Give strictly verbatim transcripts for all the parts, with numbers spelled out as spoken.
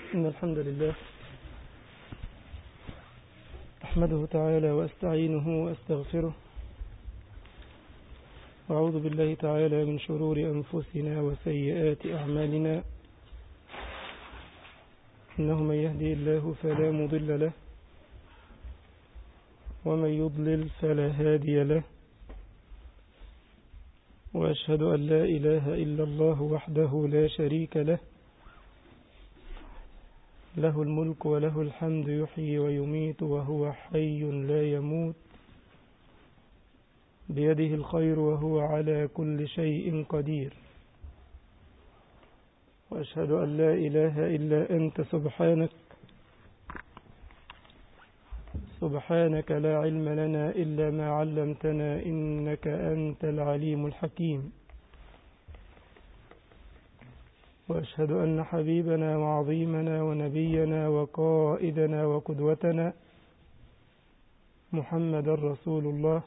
إن الحمد لله أحمده تعالى وأستعينه وأستغفره، وأعوذ بالله تعالى من شرور أنفسنا وسيئات أعمالنا. إنه من يهدي الله فلا مضل له، ومن يضلل فلا هادي له، وأشهد أن لا إله إلا الله وحده لا شريك له، له الملك وله الحمد يحيي ويميت وهو حي لا يموت، بيده الخير وهو على كل شيء قدير. وأشهد أن لا إله إلا أنت سبحانك سبحانك لا علم لنا إلا ما علمتنا إنك أنت العليم الحكيم. وأشهد أن حبيبنا وعظيمنا ونبينا وقائدنا وقدوتنا محمد رسول الله،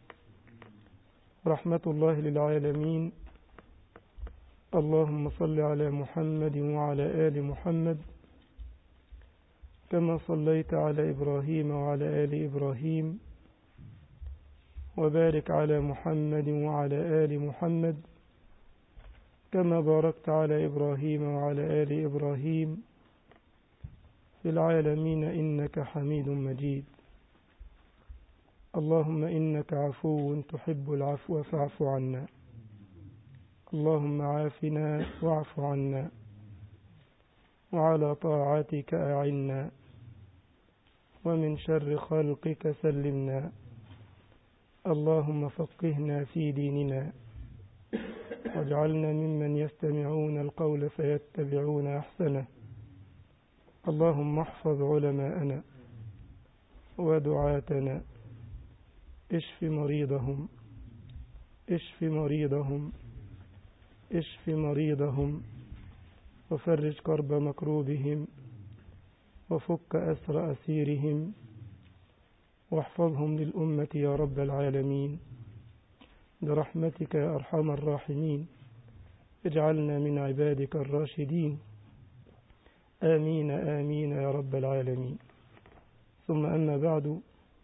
رحمة الله للعالمين. اللهم صل على محمد وعلى آل محمد كما صليت على إبراهيم وعلى آل إبراهيم، وبارك على محمد وعلى آل محمد كما باركت على إبراهيم وعلى آل إبراهيم في العالمين إنك حميد مجيد. اللهم إنك عفو تحب العفو فاعف عنا. اللهم عافنا واعف عنا، وعلى طاعتك أعنا، ومن شر خلقك سلمنا. اللهم فقهنا في ديننا، واجعلنا ممن يستمعون القول فيتبعون أحسنه. اللهم احفظ علماءنا ودعاتنا، اشف مريضهم اشف مريضهم اشف مريضهم وفرج كرب مكروبهم، وفك أسر أسيرهم، واحفظهم للأمة يا رب العالمين برحمتك يا أرحم الراحمين. اجعلنا من عبادك الراشدين، آمين آمين يا رب العالمين. ثم أما بعد،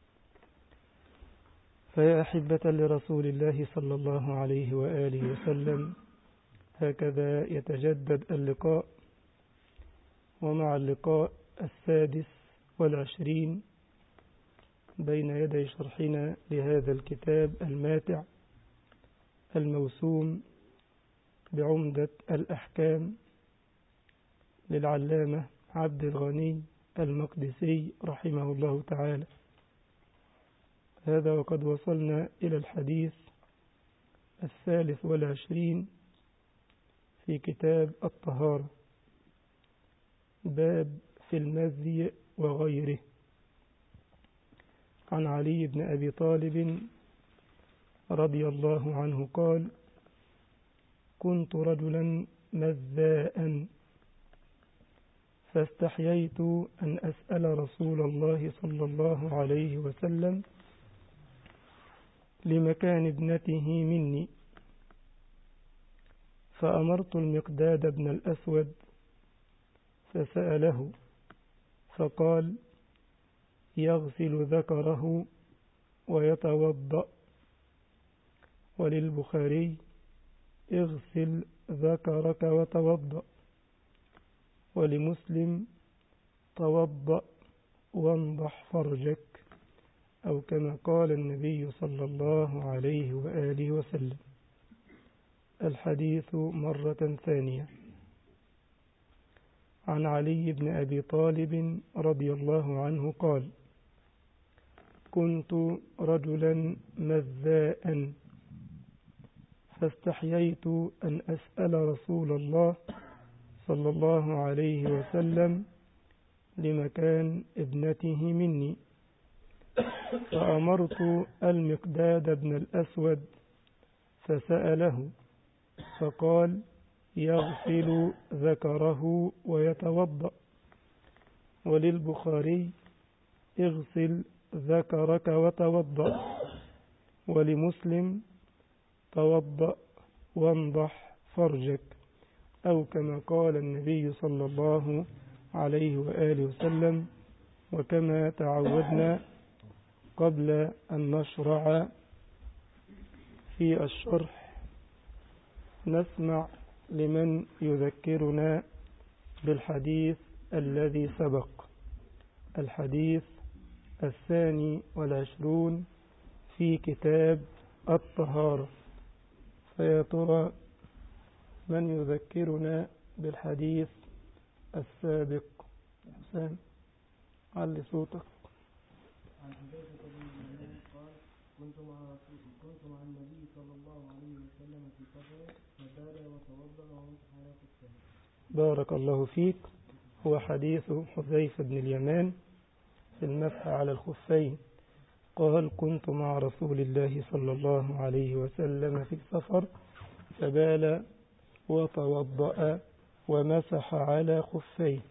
فيا أحبة لرسول الله صلى الله عليه وآله وسلم، هكذا يتجدد اللقاء، ومع اللقاء السادس والعشرين بين يدي شرحنا لهذا الكتاب الماتع الموسوم بعمدة الأحكام للعلامة عبد الغني المقدسي رحمه الله تعالى. هذا وقد وصلنا إلى الحديث الثالث والعشرين في كتاب الطهارة، باب في المزي وغيره. عن علي بن أبي طالب رضي الله عنه قال: كنت رجلا مذاء، فاستحييت أن أسأل رسول الله صلى الله عليه وسلم لمكان ابنته مني، فأمرت المقداد بن الأسود فسأله فقال: يغسل ذكره ويتوضأ. وللبخاري: اغسل ذكرك وتوضأ. ولمسلم: توضأ وانضح فرجك، أو كما قال النبي صلى الله عليه وآله وسلم. الحديث مرة ثانية. عن علي بن أبي طالب رضي الله عنه قال: كنت رجلا مذاء، فاستحييت أن أسأل رسول الله صلى الله عليه وسلم لمكان ابنته مني، فأمرت المقداد بن الأسود فسأله فقال: يغسل ذكره ويتوضأ. وللبخاري: اغسل ذكرك وتوضأ. ولمسلم: توضأ وانضح فرجك، أو كما قال النبي صلى الله عليه وآله وسلم. وكما تعودنا قبل أن نشرع في الشرح نسمع لمن يذكرنا بالحديث الذي سبق، الحديث الثاني والعشرون في كتاب الطهارة. فيا ترى من يذكرنا بالحديث السابق؟ حسام علي صوتك. عن حذيفة بن اليمان قال: كنت مع رسول كنت مع النبي صلى الله عليه وسلم في سفر فبال وتوضأ ومسح على خفيه. بارك الله فيك. هو حديث حذيفة بن اليمان في المسح على الخفين. قال: كنت مع رسول الله صلى الله عليه وسلم في سفر فبال وتوضأ ومسح على خفيه.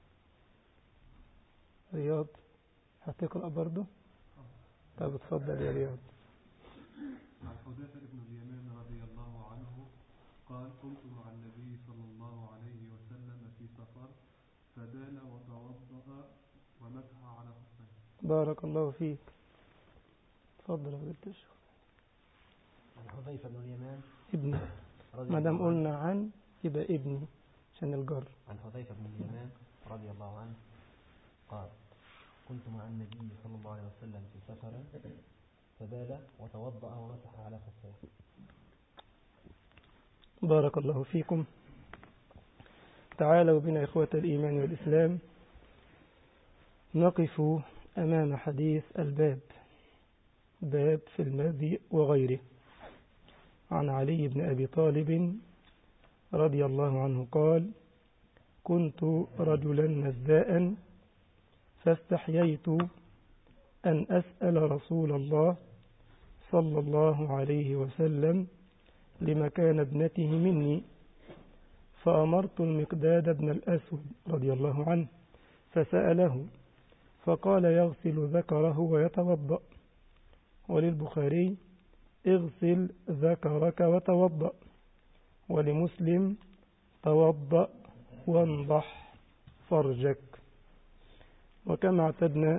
رياض هتقرأ برضه؟ طب اتفضل يا رياض. عن حذيفة بن اليمان رضي الله عنه قال: كنت مع النبي صلى الله عليه وسلم في سفر فبال وتوضأ ومسح على خفيه. بارك الله فيك. اتفضل يا فضيلة الشيخ. عن حذيفة بن اليمان ابني، رضي ما دام الله عنه قلنا عن يبقى ابني عشان الجر. عن حذيفة بن اليمان رضي الله عنه قال: كنت مع النبي صلى الله عليه وسلم في سفر فبال وتوضأ ومسح على خفيه. بارك الله فيكم. تعالوا بنا إخوة الإيمان والإسلام نقف أمام حديث الباب، باب في المذي وغيره. عن علي بن أبي طالب رضي الله عنه قال: كنت رجلا نزاء فاستحييت أن أسأل رسول الله صلى الله عليه وسلم لمكان ابنته مني، فأمرت المقداد بن الأسود رضي الله عنه فسأله فقال: يغسل ذكره ويتوضأ. وللبخاري: اغسل ذكرك وتوضأ. ولمسلم: توضأ وانضح فرجك. وكما اعتدنا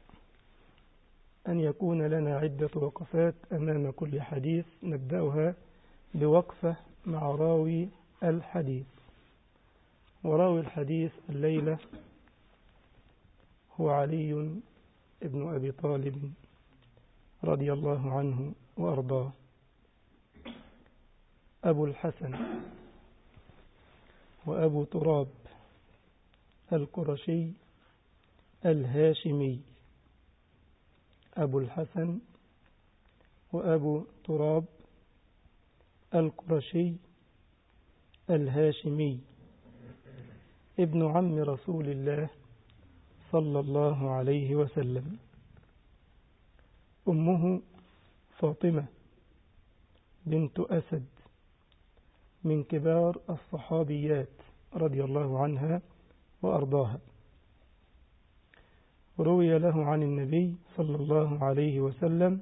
أن يكون لنا عدة وقفات أمام كل حديث، نبدأها بوقفة مع راوي الحديث. وراوي الحديث الليلة هو علي بن أبي طالب رضي الله عنه وأرضاه، أبو الحسن وأبو تراب القرشي الهاشمي. أبو الحسن وأبو تراب القرشي الهاشمي، ابن عم رسول الله صلى الله عليه وسلم. أمه فاطمة بنت أسد من كبار الصحابيات رضي الله عنها وأرضاها. روي له عن النبي صلى الله عليه وسلم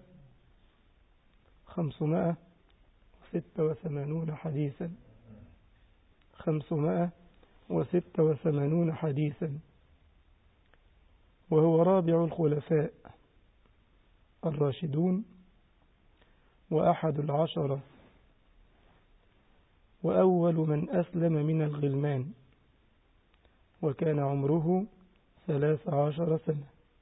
خمسمائة وستة وثمانون حديثا خمسمائة وستة وثمانون حديثا وهو رابع الخلفاء الراشدون وأحد العشرة وأول من أسلم من الغلمان، وكان عمره ثلاث عشر سنة،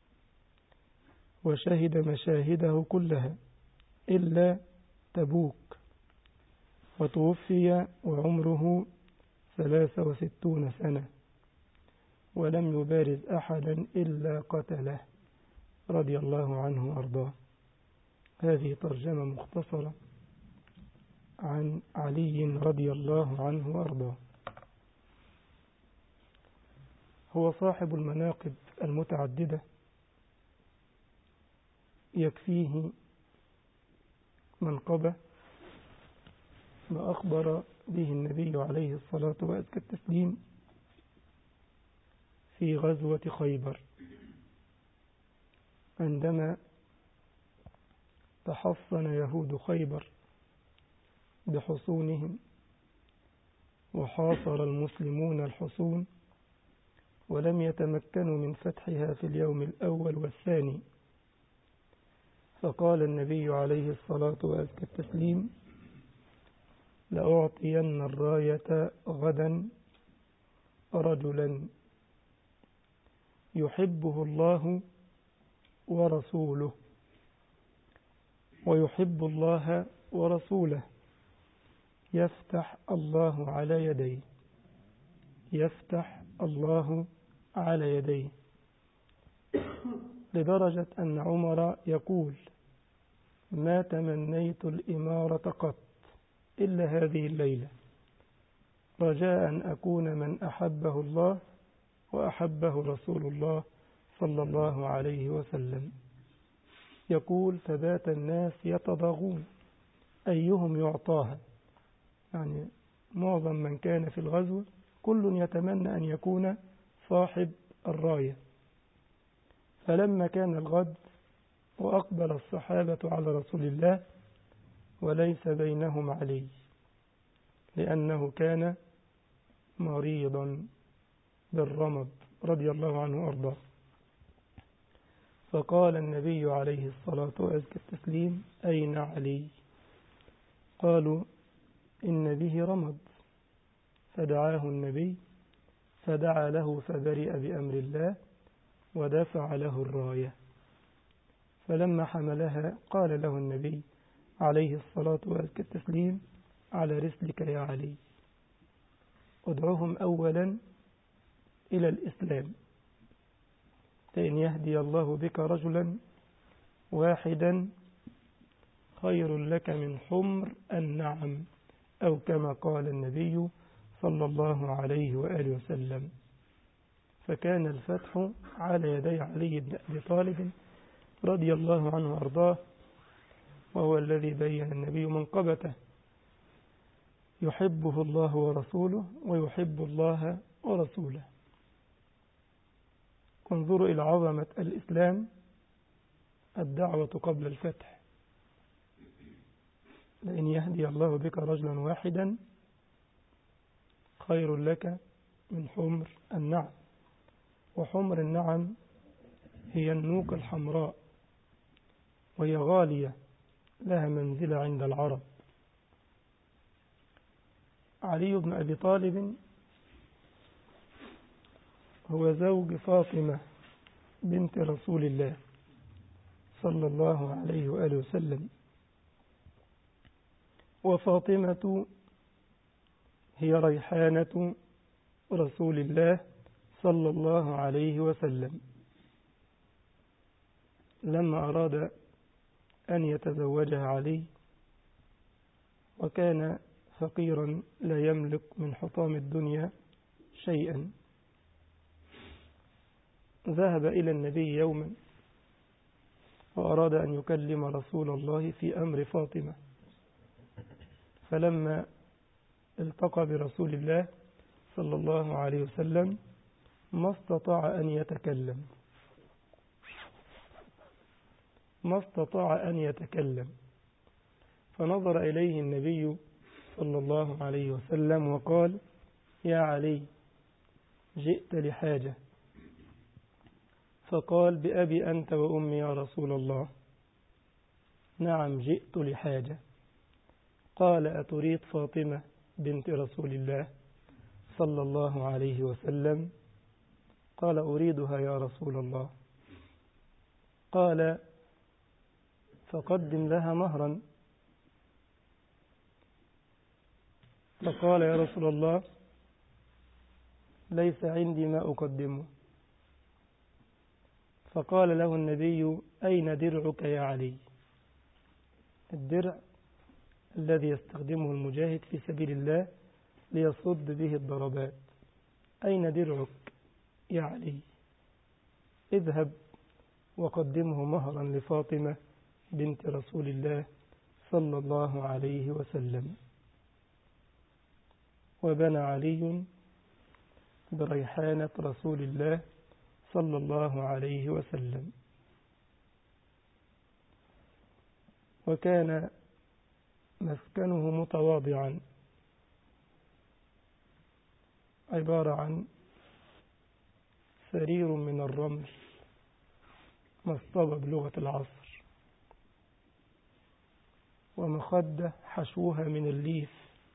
وشهد مشاهده كلها إلا تبوك، وتوفي وعمره ثلاث وستون سنة، ولم يبارز أحدا إلا قتله رضي الله عنه وأرضاه. هذه ترجمة مختصرة عن علي رضي الله عنه وأرضاه. هو صاحب المناقب المتعددة، يكفيه منقبة ما أخبر به النبي عليه الصلاة وأزكى التسليم في غزوة خيبر، عندما تحصن يهود خيبر بحصونهم وحاصر المسلمون الحصون، ولم يتمكنوا من فتحها في اليوم الأول والثاني. فقال النبي عليه الصلاة وأزكى التسليم: لأعطين الراية غدا رجلا يحبه الله ورسوله ويحب الله ورسوله، يفتح الله على يديه يفتح الله على يديه لدرجة أن عمر يقول: ما تمنيت الإمارة قط إلا هذه الليلة، رجاء أن أكون من أحبه الله وأحبه رسول الله صلى الله عليه وسلم. يقول: فبات الناس يتضاغون أيهم يعطاها، يعني معظم من كان في الغزو كل يتمنى أن يكون صاحب الراية. فلما كان الغد وأقبل الصحابة على رسول الله وليس بينهم علي لأنه كان مريضا بالرمض رضي الله عنه وأرضاه، فقال النبي عليه الصلاة وأزكى التسليم: أين علي؟ قالوا: إن به رمض. فدعاه النبي فدعا له فبرئ بأمر الله ودفع له الراية. فلما حملها قال له النبي عليه الصلاة وأزكى التسليم: على رسلك يا علي، ادعوهم أولا إلى الإسلام، فإن يهدي الله بك رجلا واحدا خير لك من حمر النعم، أو كما قال النبي صلى الله عليه وآله وسلم. فكان الفتح على يدي علي بن أبي طالب رضي الله عنه وأرضاه، وهو الذي بين النبي منقبته: يحبه الله ورسوله ويحب الله ورسوله. انظروا إلى عظمة الإسلام، الدعوة قبل الفتح. لأن يهدي الله بك رجلا واحدا خير لك من حمر النعم. وحمر النعم هي النوق الحمراء، وهي غالية لها منزلة عند العرب. علي بن أبي طالب هو زوج فاطمة بنت رسول الله صلى الله عليه وآله وسلم، وفاطمة هي ريحانة رسول الله صلى الله عليه وسلم. لما أراد أن يتزوجها علي وكان فقيرا لا يملك من حطام الدنيا شيئا، ذهب إلى النبي يوما وأراد أن يكلم رسول الله في أمر فاطمة. فلما التقى برسول الله صلى الله عليه وسلم ما استطاع أن يتكلم ما استطاع أن يتكلم فنظر إليه النبي صلى الله عليه وسلم وقال: يا علي، جئت لحاجة. فقال: بأبي أنت وأمي يا رسول الله. نعم، جئت لحاجة. قال: أتريد فاطمة بنت رسول الله صلى الله عليه وسلم؟ قال: أريدها يا رسول الله. قال: فقدم لها مهرا. فقال: يا رسول الله، ليس عندي ما أقدمه. فقال له النبي: أين درعك يا علي؟ الدرع الذي يستخدمه المجاهد في سبيل الله ليصد به الضربات. أين درعك يا علي؟ اذهب وقدمه مهرا لفاطمة بنت رسول الله صلى الله عليه وسلم. وبنى علي بريحانة رسول الله صلى الله عليه وسلم. وكان مسكنه متواضعا، عبارة عن وسرير من الرمل، مصطبة بلغة العصر، ومخدة حشوها من الليف،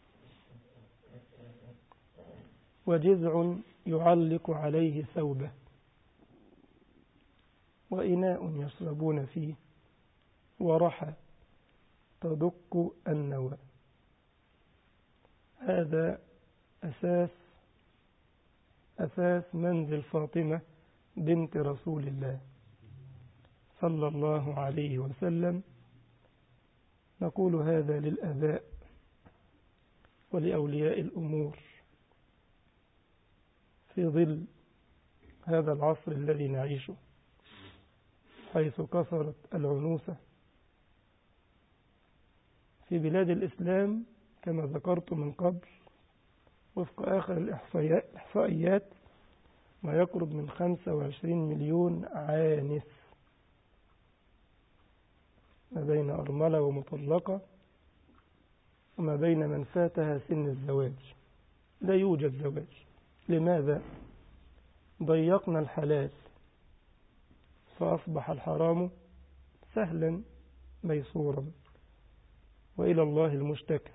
وجذع يعلق عليه ثوبه، وإناء يشربون فيه، ورحى تدق النوى. هذا أساس أساس منزل فاطمة بنت رسول الله صلى الله عليه وسلم. نقول هذا للآباء ولأولياء الأمور في ظل هذا العصر الذي نعيشه، حيث كثرت العنوسة في بلاد الإسلام كما ذكرت من قبل. وفق آخر الإحصائيات ما يقرب من خمسة وعشرين مليون عانس، ما بين أرملة ومطلقة، وما بين من فاتها سن الزواج. لا يوجد زواج. لماذا؟ ضيقنا الحلال فأصبح الحرام سهلا ميسورا، وإلى الله المشتكى.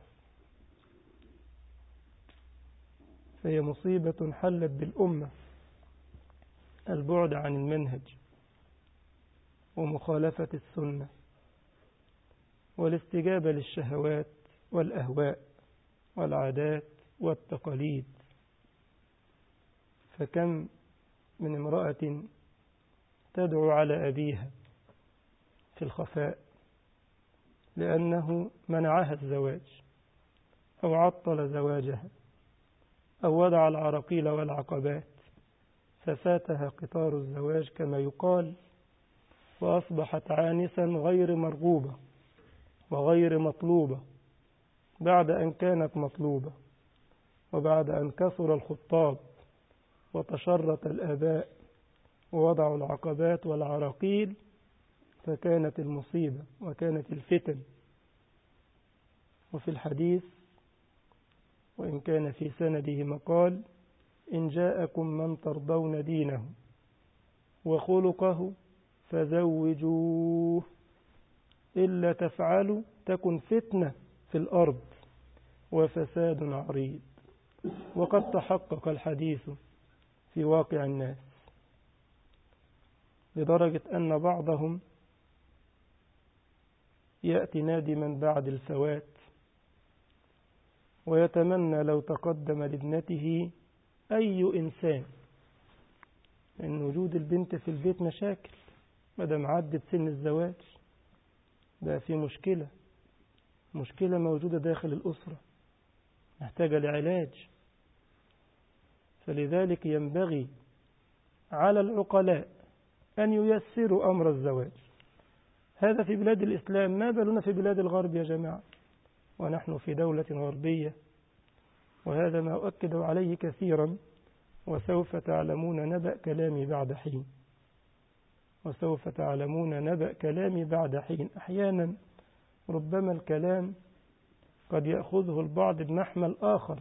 فهي مصيبة حلت بالأمة، البعد عن المنهج ومخالفة السنة والاستجابة للشهوات والأهواء والعادات والتقاليد. فكم من امرأة تدعو على أبيها في الخفاء لأنه منعها الزواج أو عطل زواجها أو وضع العراقيل والعقبات، ففاتها قطار الزواج كما يقال، وأصبحت عانسا غير مرغوبة وغير مطلوبة بعد أن كانت مطلوبة، وبعد أن كثر الخطاب وتشرط الآباء ووضعوا العقبات والعراقيل، فكانت المصيبة وكانت الفتن. وفي الحديث وإن كان في سنده مقال: إن جاءكم من ترضون دينه وخلقه فزوجوه، إلا تفعلوا تكن فتنة في الأرض وفساد عريض. وقد تحقق الحديث في واقع الناس، لدرجة أن بعضهم يأتي نادما بعد الفوات ويتمنى لو تقدم لابنته أي إنسان، لأن وجود البنت في البيت مشاكل، مدام عدت سن الزواج ده في مشكلة مشكلة موجودة داخل الأسرة محتاجة لعلاج. فلذلك ينبغي على العقلاء أن ييسروا أمر الزواج. هذا في بلاد الإسلام، ما بالنا في بلاد الغرب يا جماعة، ونحن في دولة غربية. وهذا ما أؤكد عليه كثيرا، وسوف تعلمون نبأ كلامي بعد حين وسوف تعلمون نبأ كلامي بعد حين. أحيانا ربما الكلام قد يأخذه البعض بمحمل آخر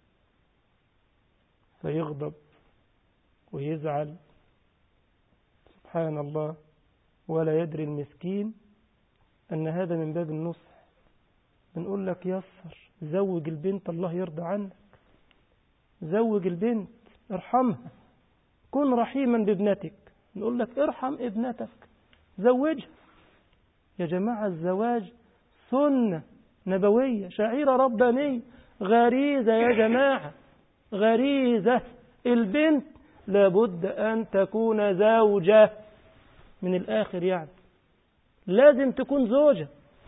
فيغضب ويزعل، سبحان الله، ولا يدري المسكين أن هذا من باب النصح. بنقول لك يسر، زوج البنت الله يرضى عنك، زوج البنت، ارحمها، كن رحيما بابنتك. نقول لك ارحم ابنتك، زوجها. يا جماعة الزواج سنة نبوية، شعيرة ربانية، غريزة يا جماعة، غريزة. البنت لابد أن تكون زوجة، من الآخر يعني لازم تكون زوجة.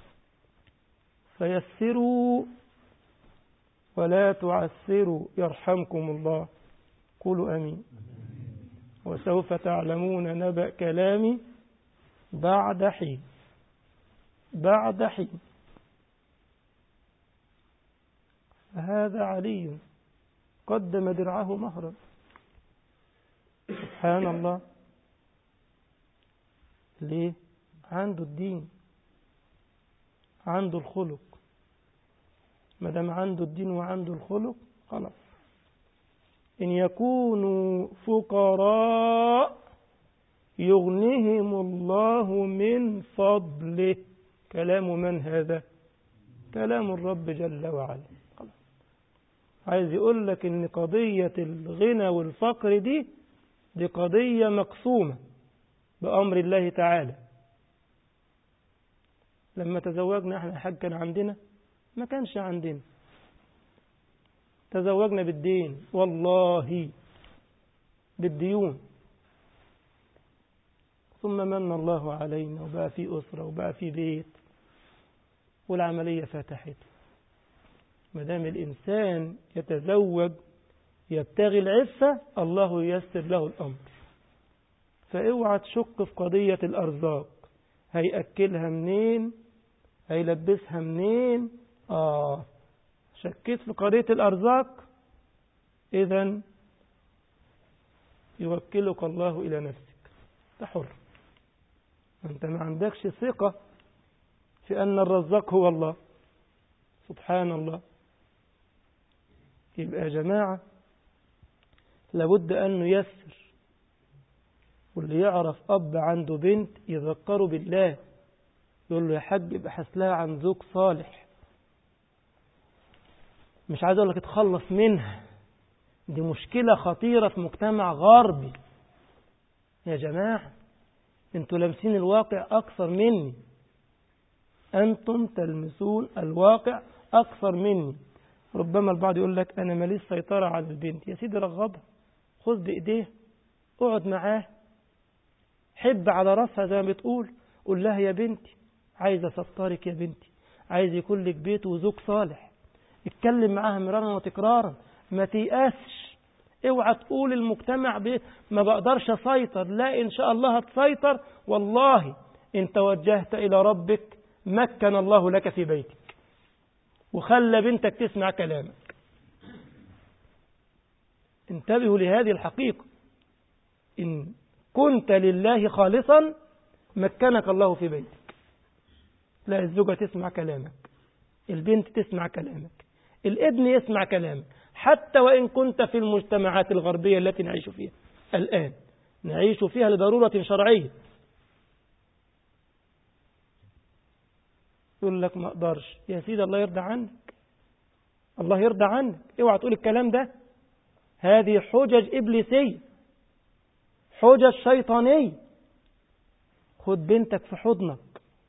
فيسروا ولا تعسروا يرحمكم الله. قولوا أمين. وسوف تعلمون نبأ كلامي بعد حين بعد حين. فهذا علي قدم درعه مهرا، سبحان الله. ليه؟ عنده الدين، عنده الخلق. ما دام عنده الدين وعنده الخلق خلاص إن يكونوا فقراء يغنيهم الله من فضله. كلام من هذا؟ كلام الرب جل وعلا. عايز يقول لك إن قضية الغنى والفقر دي دي قضية مقسومة بأمر الله تعالى. لما تزوجنا احنا حاج كان عندنا؟ ما كانش عندنا. تزوجنا بالدين، والله بالديون، ثم من الله علينا وبقى في أسرة وبقى في بيت والعملية فتحت. ما دام الإنسان يتزوج يبتغي العفة الله ييسر له الأمر. فاوعى تشك في قضية الأرزاق، هيأكلها منين، هيلبسها منين. آه شكيت في قضية الأرزاق، إذن يوكلك الله إلى نفسك، تحر. أنت ما عندكش ثقة في أن الرزاق هو الله سبحان الله. يبقى يا جماعة لابد أن نيسر. واللي يعرف أب عنده بنت يذكره بالله، يقول له يا حاج ابحث لها عن زوج صالح. مش عايز أقول لك اتخلص منها، دي مشكلة خطيرة في مجتمع غربي. يا جماعة انتوا لامسين الواقع أكثر مني، أنتم تلمسون الواقع أكثر مني. ربما البعض يقول لك أنا ماليش سيطرة على البنت. يا سيدي رغبها، خذ بإيديه، اقعد معاه، حب على رأسها زي ما بتقول، قول لها يا بنتي عايز أسطرك، يا بنتي عايز يكون لك بيت وزوج صالح. اتكلم معاها مرارا وتكرارا، ما تيأسش. اوعى تقول المجتمع بي ما بقدرش أسيطر. لا، إن شاء الله هتسيطر. والله إن توجهت إلى ربك مكن الله لك في بيتك وخلى بنتك تسمع كلامك. انتبهوا لهذه الحقيقة، إن كنت لله خالصا مكنك الله في بيتك. لا، الزوجة تسمع كلامك، البنت تسمع كلامك، الابن يسمع كلامك، حتى وإن كنت في المجتمعات الغربية التي نعيش فيها الآن، نعيش فيها لضرورة شرعية. يقول لك ما أقدرش. يا سيدي الله يرضى عنك، الله يرضى عنك. اوعى تقول الكلام ده. هذه حجج إبليسية، حجج شيطانية. خد بنتك في حضنك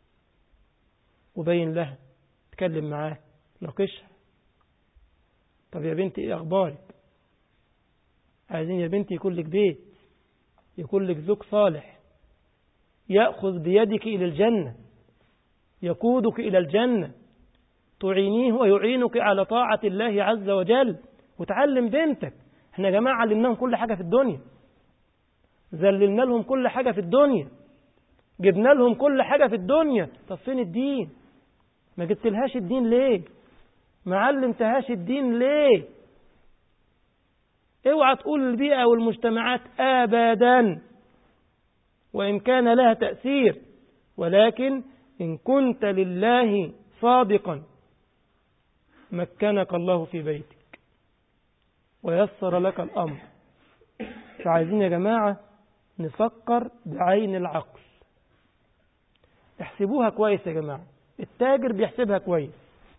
وبين لها، تكلم معاه، ناقشها. طب يا بنتي ايه اخبارك؟ عايزين يا بنتي يكون لك بيت، يكون لك زوج صالح يأخذ بيدك إلى الجنة، يقودك إلى الجنة، تعينيه ويعينك على طاعة الله عز وجل. وتعلم بنتك. احنا يا جماعة علمناهم كل حاجة في الدنيا، ذللنا لهم كل حاجة في الدنيا، جبنا لهم كل حاجة في الدنيا. طب فين الدين؟ ما جبت لهاش الدين ليه؟ ما علمتهاش الدين ليه؟ اوعى تقول البيئة والمجتمعات أبدا، وإن كان لها تأثير، ولكن إن كنت لله صادقا مكنك الله في بيتك ويسر لك الأمر. فعايزين يا جماعة نفكر بعين العقل. احسبوها كويس يا جماعة. التاجر بيحسبها كويس،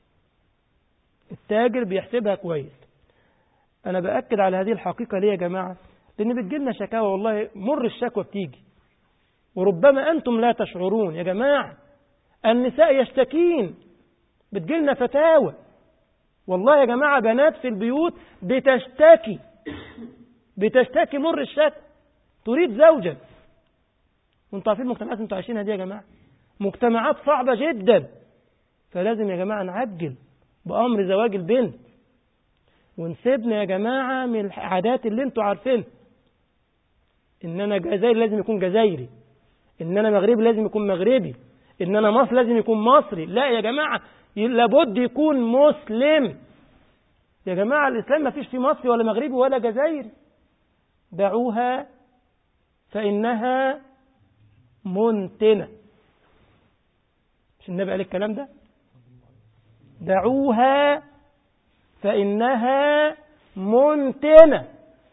التاجر بيحسبها كويس. أنا بأكد على هذه الحقيقة ليه يا جماعة؟ لأن بتجيلنا شكاوى، والله مر الشكوى بتيجي، وربما أنتم لا تشعرون يا جماعة. النساء يشتكين، بتجيلنا فتاوى، والله يا جماعة بنات في البيوت بتشتكي بتشتكي مر الشكوى، تريد زوجا. وانتوا عارفين المجتمعات انتوا عايشينها دي يا جماعة مجتمعات صعبة جدا. فلازم يا جماعة نعجل بأمر زواج البنت، ونسيبنا يا جماعة من العادات اللي انتوا عارفين. ان انا جزائري لازم يكون جزائري، ان انا مغربي لازم يكون مغربي، ان انا مصري لازم يكون مصري. لا يا جماعة، لابد يكون مسلم. يا جماعة الإسلام ما فيش فيه مصري ولا مغربي ولا جزائري. دعوها فإنها منتنة. مش النبي قال الكلام ده؟ دعوها فإنها منتنة.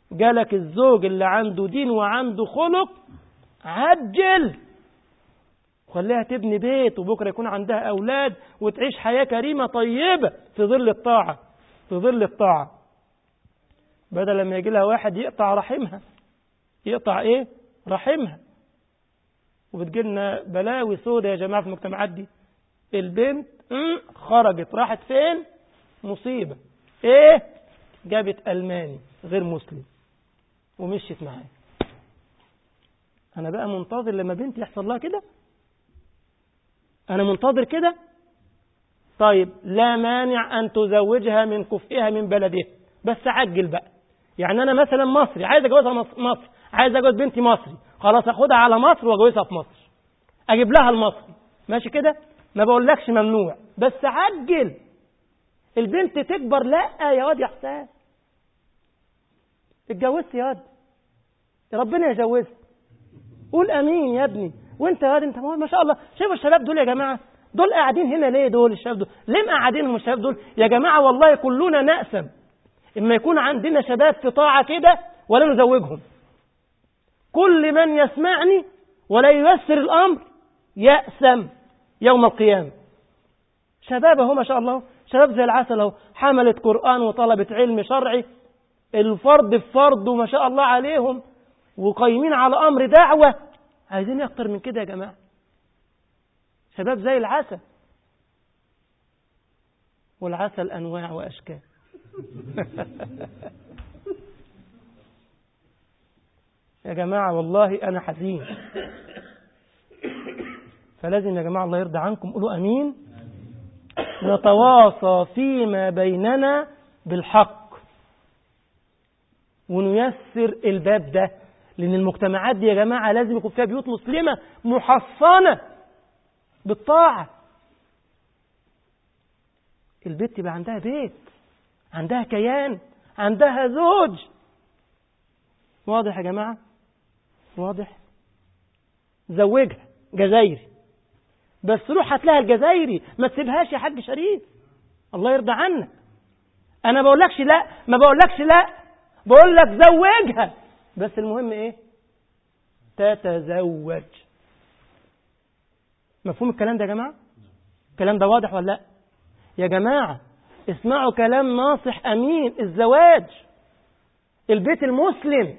جالك الزوج اللي عنده دين وعنده خلق، عجل خليها تبني بيت وبكرة يكون عندها أولاد وتعيش حياة كريمة طيبة في ظل الطاعة، في ظل الطاعة، بدل لما يجي لها واحد يقطع رحمها. يقطع ايه؟ رحمها. وبتجيلنا بلاوي سودة يا جماعة في المجتمعات دي. البنت خرجت راحت فين؟ مصيبة. ايه؟ جابت ألماني غير مسلم ومشيت معاه. انا بقى منتظر لما بنتي يحصل لها كده؟ انا منتظر كده؟ طيب لا مانع ان تزوجها من كفئها من بلدها، بس عجل بقى. يعني انا مثلا مصري عايز اجوزها مصر، عايز اجوز بنتي مصري، خلاص اخدها على مصر واجوزها في مصر، اجيب لها المصري، ماشي كده؟ ما بقولكش ممنوع، بس عجل. البنت تكبر. لا يا واد يا حسين، اتجوزت يا واد، ربنا يجوزك، قول امين يا ابني. وانت يا واد انت ما شاء الله. شوفوا الشباب دول يا جماعه، دول قاعدين هنا ليه؟ دول الشباب دول ليه قاعدينهم الشباب دول يا جماعه؟ والله كلنا نأسم اما يكون عندنا شباب في طاعه كده ولا نزوجهم. كل من يسمعني ولا ييسر الامر يأسم يوم القيامه. شباب اهو ما شاء الله، شباب زي العسل اهو، حملت قرآن وطلبت علم شرعي، الفرد بفرد وما شاء الله عليهم، وقايمين على امر دعوه. عايزين اكتر من كده يا جماعه؟ شباب زي العسل، والعسل انواع واشكال. يا جماعه والله انا حزين، فلازم يا جماعه الله يرضى عنكم قولوا امين. نتواصى فيما بيننا بالحق ونيسر الباب ده، لأن المجتمعات دي يا جماعة لازم يكون فيها بيوت مسلمة محصنة بالطاعة. البيت يبقى عندها بيت، عندها كيان، عندها زوج. واضح يا جماعة؟ واضح؟ زوجها جزائري، بس روح هات لها الجزائري، ما تسيبهاش يا حاج شريف، الله يرضى عنك. أنا بقولكش لا، ما بقولكش لا، بقول لك زوجها، بس المهم ايه؟ تتزوج. مفهوم الكلام ده يا جماعة؟ الكلام ده واضح ولا لا؟ يا جماعة اسمعوا كلام ناصح أمين. الزواج، البيت المسلم،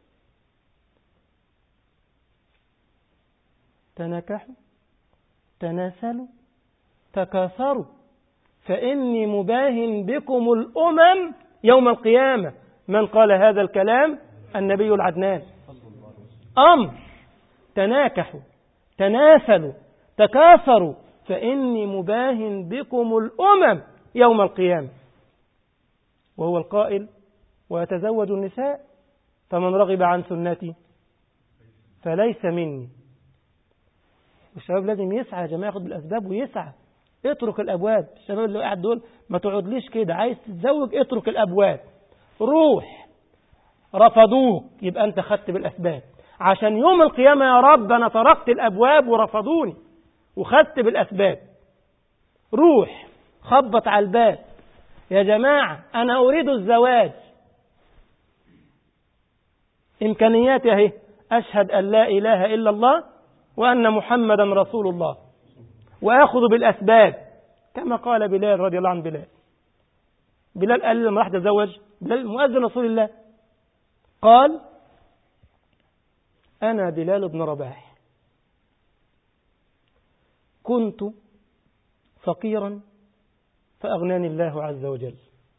تناكحوا تناسلوا تكاثروا فإني مباهن بكم الأمم يوم القيامة. من قال هذا الكلام؟ النبي العدنان. أمر، تناكحوا تناسلوا تكاثروا فإني مباهن بكم الأمم يوم القيامة. وهو القائل ويتزوج النساء فمن رغب عن سنتي فليس مني. والشباب لازم يسعى يا جماعة، ياخد بالأسباب ويسعى. اترك الأبواب. الشباب اللي قاعد دول ما تقعدليش كده، عايز تتزوج اترك الأبواب، روح. رفضوك يبقى أنت خدت بالأسباب، عشان يوم القيامة يا رب أنا تركت الأبواب ورفضوني وخدت بالأسباب. روح خبط على الباب، يا جماعة أنا أريد الزواج، إمكانياتي أهي، أشهد أن لا إله إلا الله وأن محمدا رسول الله، وأخذ بالأسباب كما قال بلال رضي الله عن بلال. بلال قال لما راح تزوج، بلال مؤذن رسول الله، قال أنا بلال بن رباح كنت فقيرا فأغناني الله عز وجل،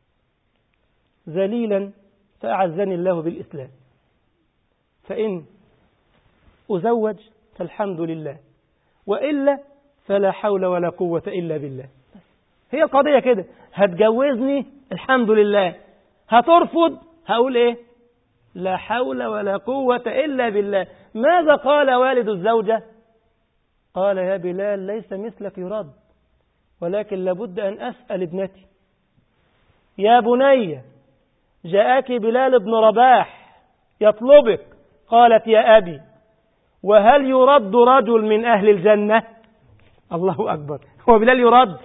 ذليلا فأعزني الله بالإسلام، فإن أزوج فالحمد لله، وإلا فلا حول ولا قوة إلا بالله. هي القضية كده، هتجوزني الحمد لله، هترفض هقول إيه؟ لا حول ولا قوة إلا بالله. ماذا قال والد الزوجة؟ قال يا بلال ليس مثلك يرد، ولكن لابد أن أسأل ابنتي. يا بني جاءك بلال بن رباح يطلبك. قالت يا أبي وهل يرد رجل من أهل الجنة؟ الله أكبر، هو بلال يرد؟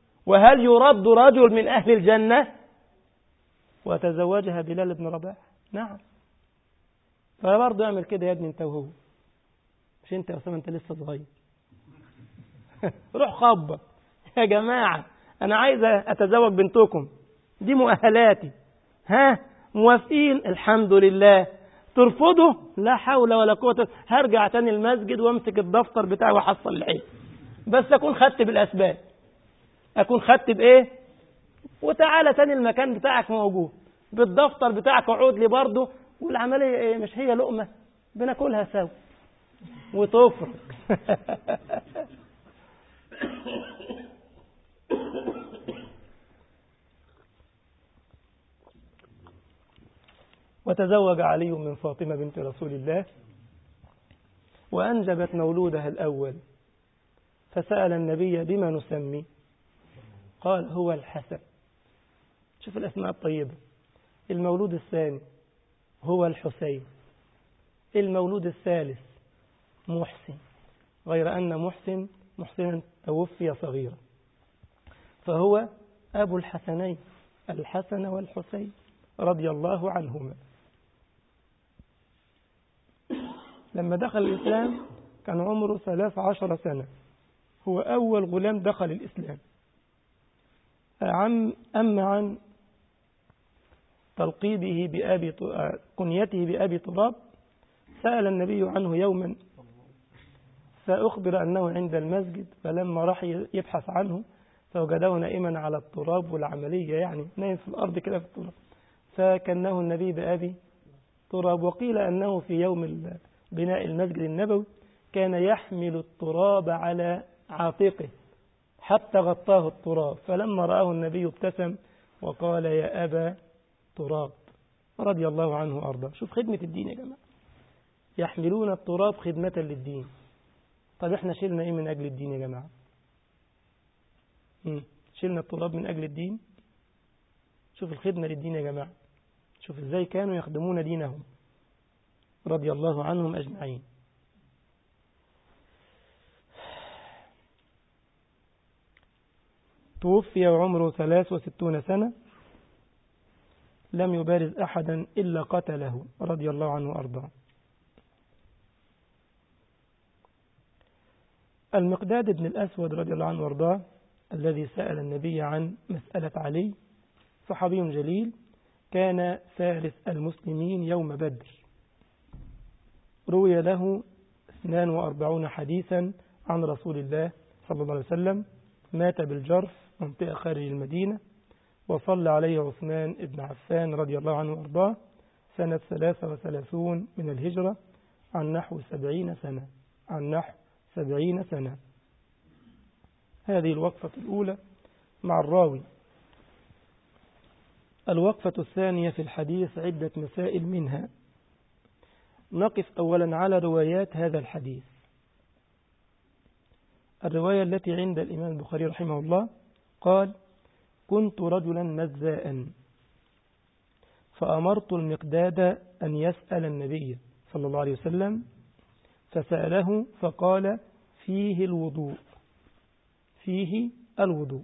وهل يرد رجل من أهل الجنة؟ وتزوجها بلال بن رباح. نعم. فبرضه اعمل كده يا ابني انت وهو، مش انت يا أسامة انت لسه صغير. روح خبط يا جماعة انا عايز اتزوج بنتكم دي مؤهلاتي، ها موافقين الحمد لله، ترفضوا لا حول ولا قوة، هرجع تاني المسجد وامسك الدفتر بتاعي واحصل العيد، بس اكون خدت بالاسباب، اكون خدت بايه، وتعالى تاني المكان بتاعك موجود بالدفتر بتاعك، اقعد لي برضه، والعملية ايه، مش هي لقمة بناكلها سوا وتفرق. وتزوج علي من فاطمة بنت رسول الله وأنجبت مولودها الأول، فسأل النبي بما نسمي، قال هو الحسن. شوف الأسماء الطيبة. المولود الثاني هو الحسين، المولود الثالث محسن، غير أن محسن محسنا توفي صغيرا، فهو أبو الحسنين الحسن والحسين رضي الله عنهما. لما دخل الإسلام كان عمره ثلاث عشر سنة، هو أول غلام دخل الإسلام. أما عن تلقيبه بأبي كنيته بأبي تراب، سأل النبي عنه يوما فأخبر أنه عند المسجد، فلما راح يبحث عنه فوجده نائما على التراب، والعملية يعني نايم في الأرض كده في التراب، فكنه النبي بأبي تراب. وقيل أنه في يوم بناء المسجد النبوي كان يحمل التراب على عاتقه حتى غطاه التراب، فلما رآه النبي ابتسم وقال يا أبا تراب رضي الله عنه وأرضاه. شوف خدمة الدين يا جماعة، يحملون التراب خدمة للدين. طب احنا شلنا ايه من أجل الدين يا جماعة؟ مم. شلنا التراب من أجل الدين؟ شوف الخدمة للدين يا جماعة، شوف ازاي كانوا يخدمون دينهم رضي الله عنهم أجمعين. توفي وعمره ثلاث وستون سنة، لم يبارز أحدا إلا قتله رضي الله عنه وأرضاه. المقداد بن الأسود رضي الله عنه وأرضاه الذي سأل النبي عن مسألة علي، صحابي جليل، كان فارس المسلمين يوم بدر، روي له اثنان وأربعون حديثا عن رسول الله صلى الله عليه وسلم. مات بالجرف منطقة خارج المدينة، وصلى عليه عثمان بن عفان رضي الله عنه وأرضاه سنة ثلاثة وثلاثون من الهجرة، عن نحو سبعين سنة عن نحو سبعين سنة. هذه الوقفة الأولى مع الراوي. الوقفة الثانية في الحديث عدة مسائل، منها نقف أولا على روايات هذا الحديث. الرواية التي عند الإمام البخاري رحمه الله قال كنت رجلا مزاء فأمرت المقداد أن يسأل النبي صلى الله عليه وسلم، فسأله فقال فيه الوضوء فيه الوضوء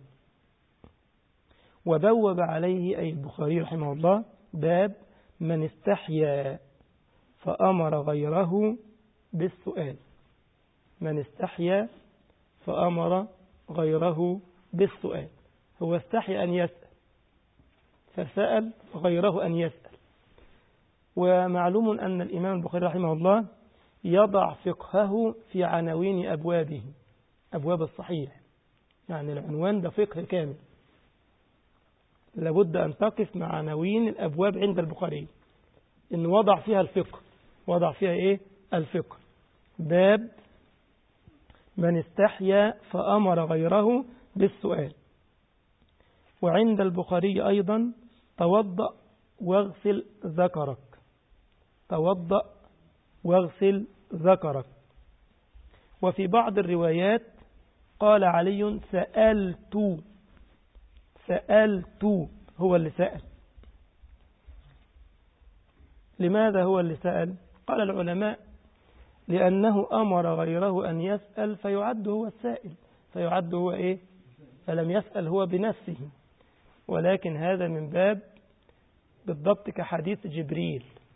وبوب عليه أي البخاري رحمه الله باب من استحيا فأمر غيره بالسؤال. من استحيا فأمر غيره بالسؤال، هو استحيا أن يسأل فسأل غيره أن يسأل. ومعلوم أن الإمام البخاري رحمه الله يضع فقهه في عناوين أبوابه، أبواب الصحيح، يعني العنوان ده فقه كامل، لابد أن تقف مع عناوين الأبواب عند البخاري، إن وضع فيها الفقه، وضع فيها إيه؟ الفقه. باب من استحيا فأمر غيره بالسؤال. وعند البخاري أيضا توضأ واغسل ذكرك، توضأ واغسل ذكرك. وفي بعض الروايات قال علي سألت سألت هو اللي سأل. لماذا هو اللي سأل؟ قال العلماء لأنه أمر غيره أن يسأل فيعد هو السائل، فيعد هو إيه؟ فلم يسأل هو بنفسه، ولكن هذا من باب بالضبط كحديث جبريل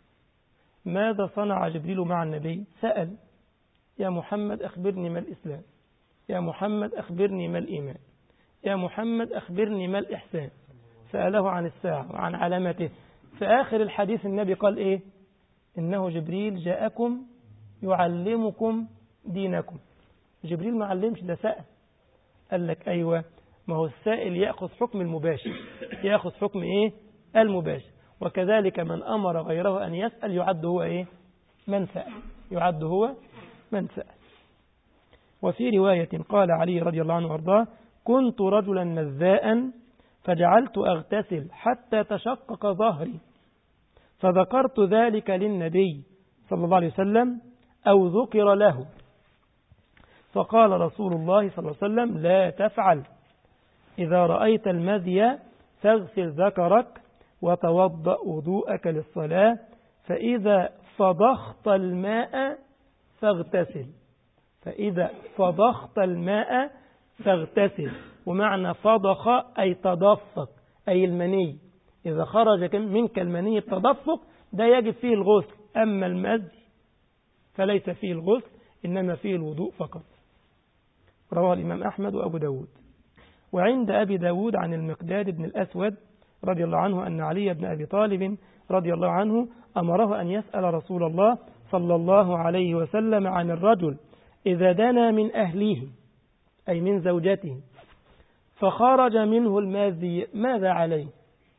ماذا صنع جبريل مع النبي؟ سأل: يا محمد أخبرني ما الإسلام، يا محمد أخبرني ما الإيمان، يا محمد أخبرني ما الإحسان. سأله عن الساعة وعن علامته. في آخر الحديث النبي قال إيه؟ إنه جبريل جاءكم يعلمكم دينكم. جبريل ما علمش، ده سأل. قال لك أيوة، ما هو السائل يأخذ حكم المباشر، يأخذ حكم إيه؟ المباشر. وكذلك من أمر غيره أن يسأل يعد هو إيه؟ من سأل، يعد هو من سأل. وفي رواية قال علي رضي الله عنه وارضاه: كنت رجلا نذاء فجعلت أغتسل حتى تشقق ظهري، فذكرت ذلك للنبي صلى الله عليه وسلم أو ذكر له، فقال رسول الله صلى الله عليه وسلم: لا تفعل، إذا رأيت المذي فاغسل ذكرك وتوضأ وضوءك للصلاة، فإذا فضخت الماء فاغتسل، فإذا فضخت الماء فاغتسل. ومعنى فضخ أي تدفق، أي المني، إذا خرج منك المني التدفق ده يجب فيه الغسل، أما المذي فليس فيه الغسل، إنما فيه الوضوء فقط. رواه الإمام أحمد وأبو داود. وعند أبي داود عن المقداد بن الأسود رضي الله عنه أن علي بن أبي طالب رضي الله عنه أمره أن يسأل رسول الله صلى الله عليه وسلم عن الرجل إذا دنا من أهله، أي من زوجته، فخرج منه الماذي ماذا عليه؟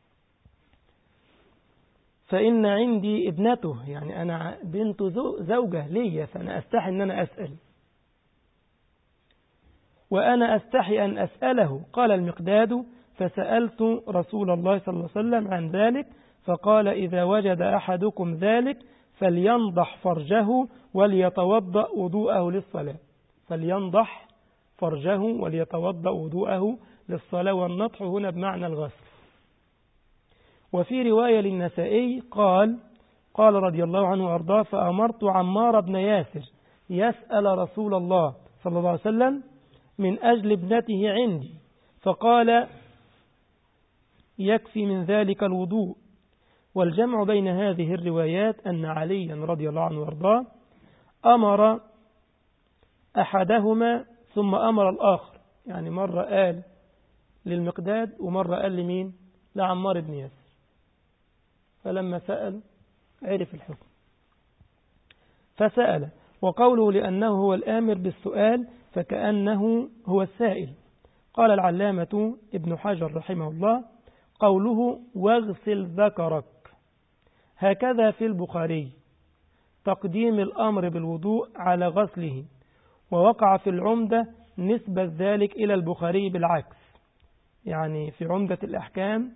فإن عندي ابنته، يعني أنا بنت زوجة لي، فأنا أستحي أن أنا أسأل، وأنا أستحي أن أسأله. قال المقداد: فسألت رسول الله صلى الله عليه وسلم عن ذلك، فقال: إذا وجد أحدكم ذلك فلينضح فرجه وليتوضأ وضوءه للصلاة. فلينضح فرجه وليتوضأ وضوءه للصلاة، والنضح هنا بمعنى الغسل. وفي رواية للنسائي قال قال رضي الله عنه وأرضاه: فأمرت عمار بن ياسر يسأل رسول الله صلى الله عليه وسلم من أجل ابنته عندي، فقال: يكفي من ذلك الوضوء. والجمع بين هذه الروايات أن عليا رضي الله عنه وارضاه أمر أحدهما ثم أمر الآخر، يعني مرة قال للمقداد ومرة قال لمين؟ لعمار بن ياسر. فلما سأل عرف الحكم فسأل. وقوله لأنه هو الآمر بالسؤال فكأنه هو السائل. قال العلامة ابن حجر رحمه الله: قوله واغسل ذكرك هكذا في البخاري، تقديم الأمر بالوضوء على غسله، ووقع في العمدة نسبة ذلك إلى البخاري بالعكس. يعني في عمدة الأحكام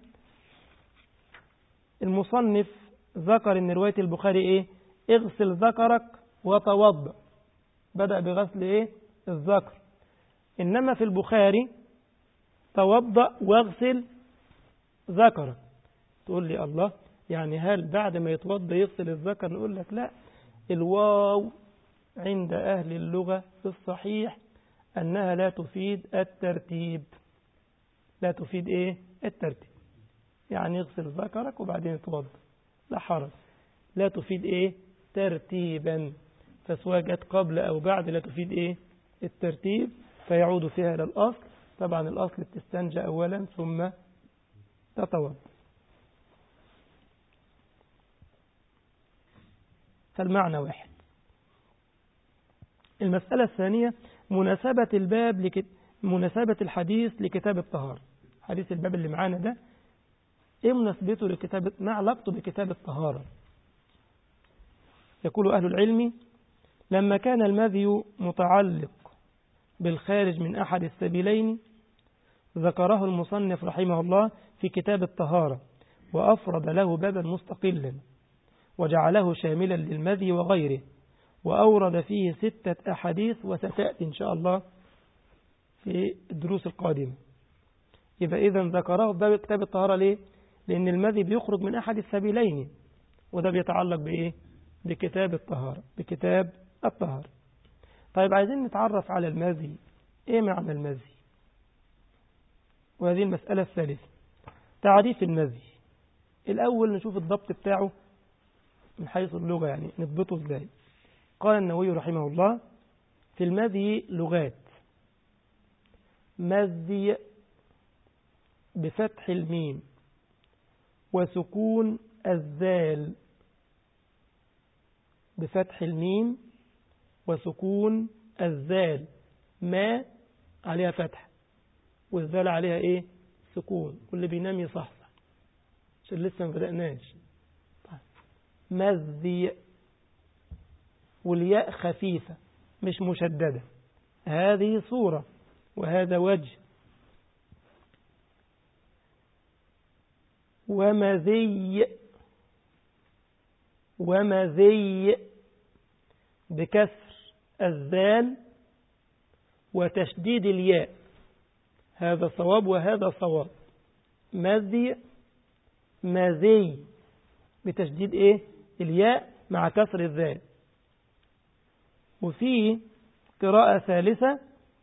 المصنف ذكر أن رواية البخاري إيه؟ اغسل ذكرك وتوضأ، بدأ بغسل إيه؟ الذكر. إنما في البخاري توضأ واغسل ذكرك. تقول لي الله، يعني هل بعد ما يتوضأ يغسل الذكر؟ نقول لك لا، الواو عند أهل اللغة في الصحيح أنها لا تفيد الترتيب، لا تفيد إيه؟ الترتيب. يعني يغسل ذكرك وبعدين يتوضأ، لا حرج، لا تفيد إيه؟ ترتيبا. فسواء جت قبل أو بعد لا تفيد إيه؟ الترتيب، فيعود فيها إلى الأصل. طبعا الأصل تستنجى أولا ثم تتوضأ. فالمعنى واحد. المسألة الثانية مناسبة الباب لكت... مناسبة الحديث لكتاب الطهارة. حديث الباب اللي معانا ده ايه مناسبته لكتاب، ما علاقته بكتاب الطهارة؟ يقول أهل العلم: لما كان المذي متعلق بالخارج من أحد السبيلين ذكره المصنف رحمه الله في كتاب الطهارة، وأفرد له بابا مستقلا وجعله شاملا للمذي وغيره، وأورد فيه ستة أحاديث وستأتي إن شاء الله في الدروس القادمة. يبقى إذن ذكره في كتاب الطهارة ليه؟ لأن المذي بيخرج من أحد السبيلين، وده بيتعلق بإيه؟ بكتاب الطهارة، بكتاب الطهارة. طيب عايزين نتعرف على المذي. إيه معنى المذي؟ وهذه المسألة الثالثة، تعريف المذي. الأول نشوف الضبط بتاعه من حيث اللغة يعني نضبطه ازاي. قال النووي رحمه الله في المذي لغات. مذي بفتح الميم وسكون الذال، بفتح الميم وسكون الذال، ما عليها فتح والذال عليها ايه؟ سكون. واللي بينام يصحصح عشان لسه ما بدأناش. مذي، والياء خفيفة مش مشددة. هذه صورة وهذا وجه. ومذي، ومذي بكسر الذال وتشديد الياء، هذا صواب وهذا صواب. مذي، مذي بتشديد ايه؟ الياء مع كسر الذال. وفي قراءة ثالثة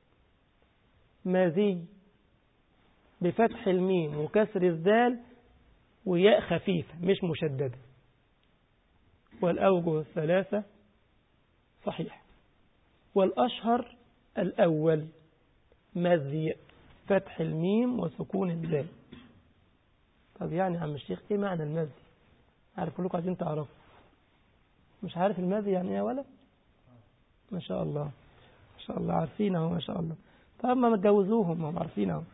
مذي بفتح الميم وكسر الذال وياء خفيفة مش مشددة. والأوجه الثلاثة صحيح، والأشهر الأول مذي فتح الميم وسكون الذال. طب يعني عم الشيخ ايه معنى المذي؟ عارف كلكم عايزين تعرفوا. مش عارف المذي يعني ايه ولا؟ ما شاء الله ما شاء الله عارفين اهو ما شاء الله. طب ما متجوزوهم هم عارفين اهو.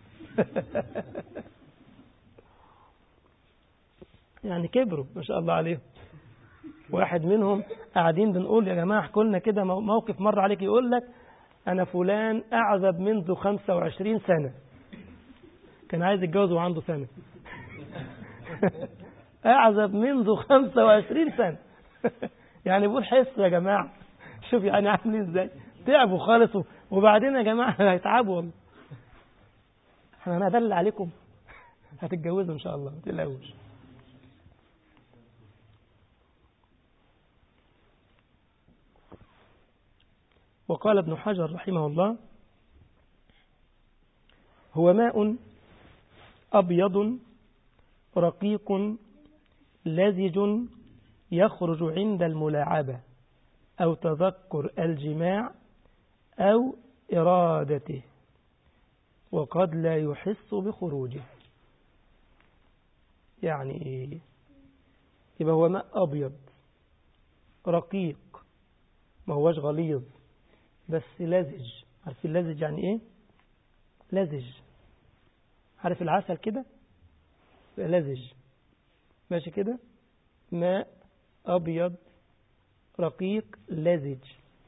يعني كبروا ما شاء الله عليهم. واحد منهم قاعدين بنقول يا جماعة احكوا لنا كده موقف مر عليك، يقول لك أنا فلان أعزب منذ خمسة وعشرين سنة، كان عايز يتجوز وعنده سنة. أعزب منذ خمسة وعشرين سنة. يعني بقول حس يا جماعة، شوف يعني عاملين ازاي، تعبوا خالص. وبعدين يا جماعة هيتعبوا والله. احنا هندل عليكم، هتتجوزوا إن شاء الله ما تقلقوش. وقال ابن حجر رحمه الله هو ماء أبيض رقيق لزج يخرج عند الملاعبة أو تذكر الجماع أو إرادته وقد لا يحس بخروجه. يعني إيه؟ يبقى هو ماء أبيض رقيق، ما هوش غليظ بس لزج. عارفين لزج يعني إيه؟ لزج، عارف العسل كده لزج ماشي كده. ماء أبيض رقيق لزج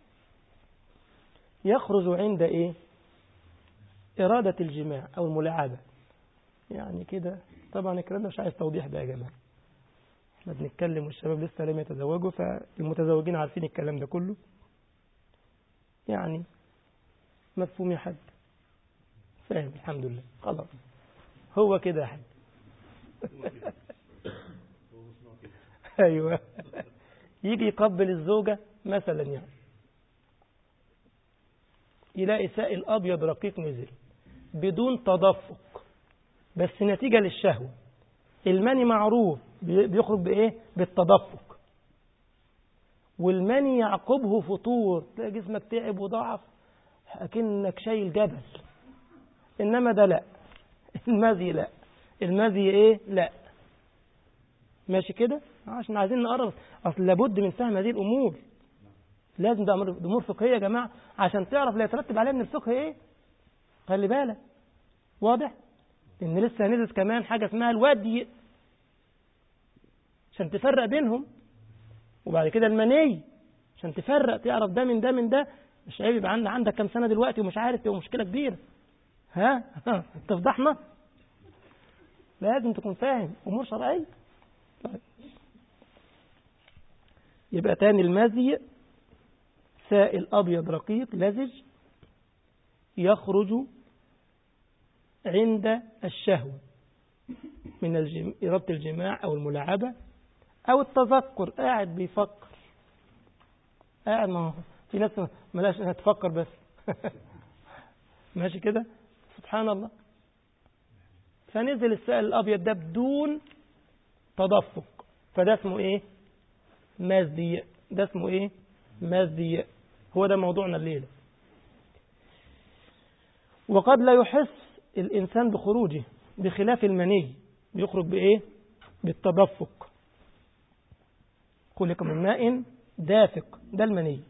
يخرج عند إيه؟ إرادة الجماع أو الملاعبة. يعني كده طبعا الكلام ده مش عايز توضيح بقى يا جماعة، احنا بنتكلم والشباب لسه لم يتزوجوا، فالمتزوجين عارفين الكلام ده كله. يعني مفهوم يا حد؟ فاهم الحمد لله خلاص. هو كده يا حد. أيوة. يجي يقبل الزوجة مثلا يعني يلاقي سائل أبيض رقيق نزل بدون تدفق، بس نتيجة للشهوة. المني معروف بيخرج بإيه؟ بالتدفق. والمني يعقبه فطور، تلاقي جسمك تعب وضعف أكنك شايل جبل. إنما ده لا، المذي لا، المذي إيه؟ لا. ماشي كده عشان عايزين نقرب، أصل لابد من فهم هذه الأمور. لازم ده أمور فقهية يا جماعة عشان تعرف لا يترتب عليها من الفقه إيه. خلي بالك واضح إن لسه هندرس كمان حاجة اسمها الودي عشان تفرق بينهم، وبعد كده المني عشان تفرق تعرف ده من ده من ده. مش عيب يبقى عندك كام سنة دلوقتي ومش عارف، تبقى مشكلة كبيرة. ها تفضحنا؟ لازم تكون فاهم أمور شرعية. طيب. يبقى تاني المذي سائل أبيض رقيق لزج يخرج عند الشهوة من الجم... إرادة الجماع أو الملاعبة أو التذكر. قاعد بيفكر، قاعد ما في ناس ملاش تفكر بس. ماشي كده سبحان الله. فنزل السائل الأبيض ده بدون تدفق، فده اسمه إيه؟ مذي. ده اسمه إيه؟ مذي. هو ده موضوعنا الليلة. وقد لا يحس الإنسان بخروجه بخلاف المني، بيخرج بإيه؟ بالتدفق. خلق من ماء دافق، ده المني.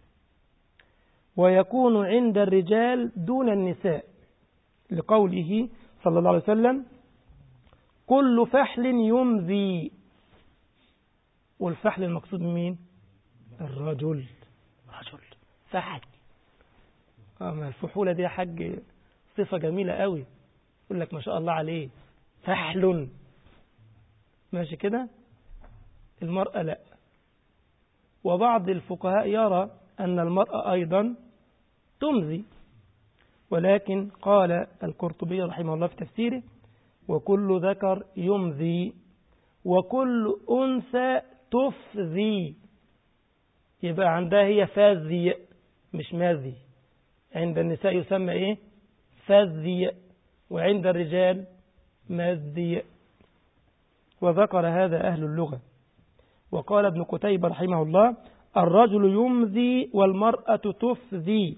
ويكون عند الرجال دون النساء، لقوله صلى الله عليه وسلم كل فحل يمذي. والفحل المقصود مين؟ الرجل. رجل فحل. أما الفحولة دي يا حاج صفة جميلة قوي، يقول لك ما شاء الله عليه فحل، ماشي كده. المرأة لا. وبعض الفقهاء يرى أن المرأة أيضا تمذي، ولكن قال القرطبي رحمه الله في تفسيره وكل ذكر يمذي وكل أنثى تفذي. يبقى عندها هي فاذي مش ماذي. عند النساء يسمى إيه؟ فاذي، وعند الرجال ماذي. وذكر هذا أهل اللغة. وقال ابن قتيبة رحمه الله الرجل يمذي والمرأة تفذي.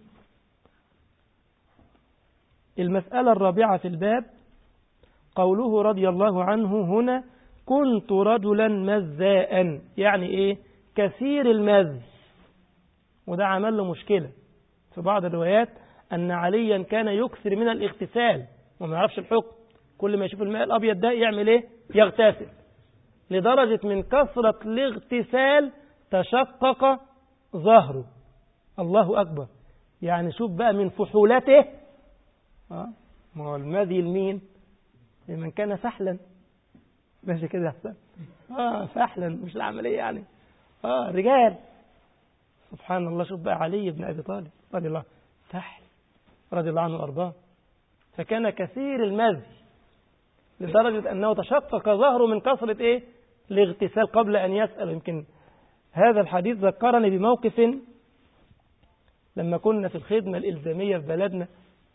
المسألة الرابعة في الباب قوله رضي الله عنه هنا كنت رجلا مذاء، يعني إيه؟ كثير المذ. وده عمل له مشكلة في بعض الروايات أن عليا كان يكثر من الاغتسال وما يعرفش الحكم، كل ما يشوف الماء الأبيض ده يعمل إيه؟ يغتسل، لدرجة من كثرة الاغتسال تشقق ظهره. الله أكبر. يعني شوف بقى من فحولته. آه ما هو المذي لمين؟ لمن كان فحلا. ماشي كده أحسن. آه فحلا مش العملية يعني. آه رجال. سبحان الله. شوف بقى علي بن أبي طالب رضي الله فحل رضي الله عنه وأرضاه، فكان كثير المذي لدرجة أنه تشقق ظهره من كثرة إيه؟ الاغتسال قبل أن يسأل. يمكن هذا الحديث ذكرني بموقف لما كنا في الخدمة الإلزامية في بلدنا،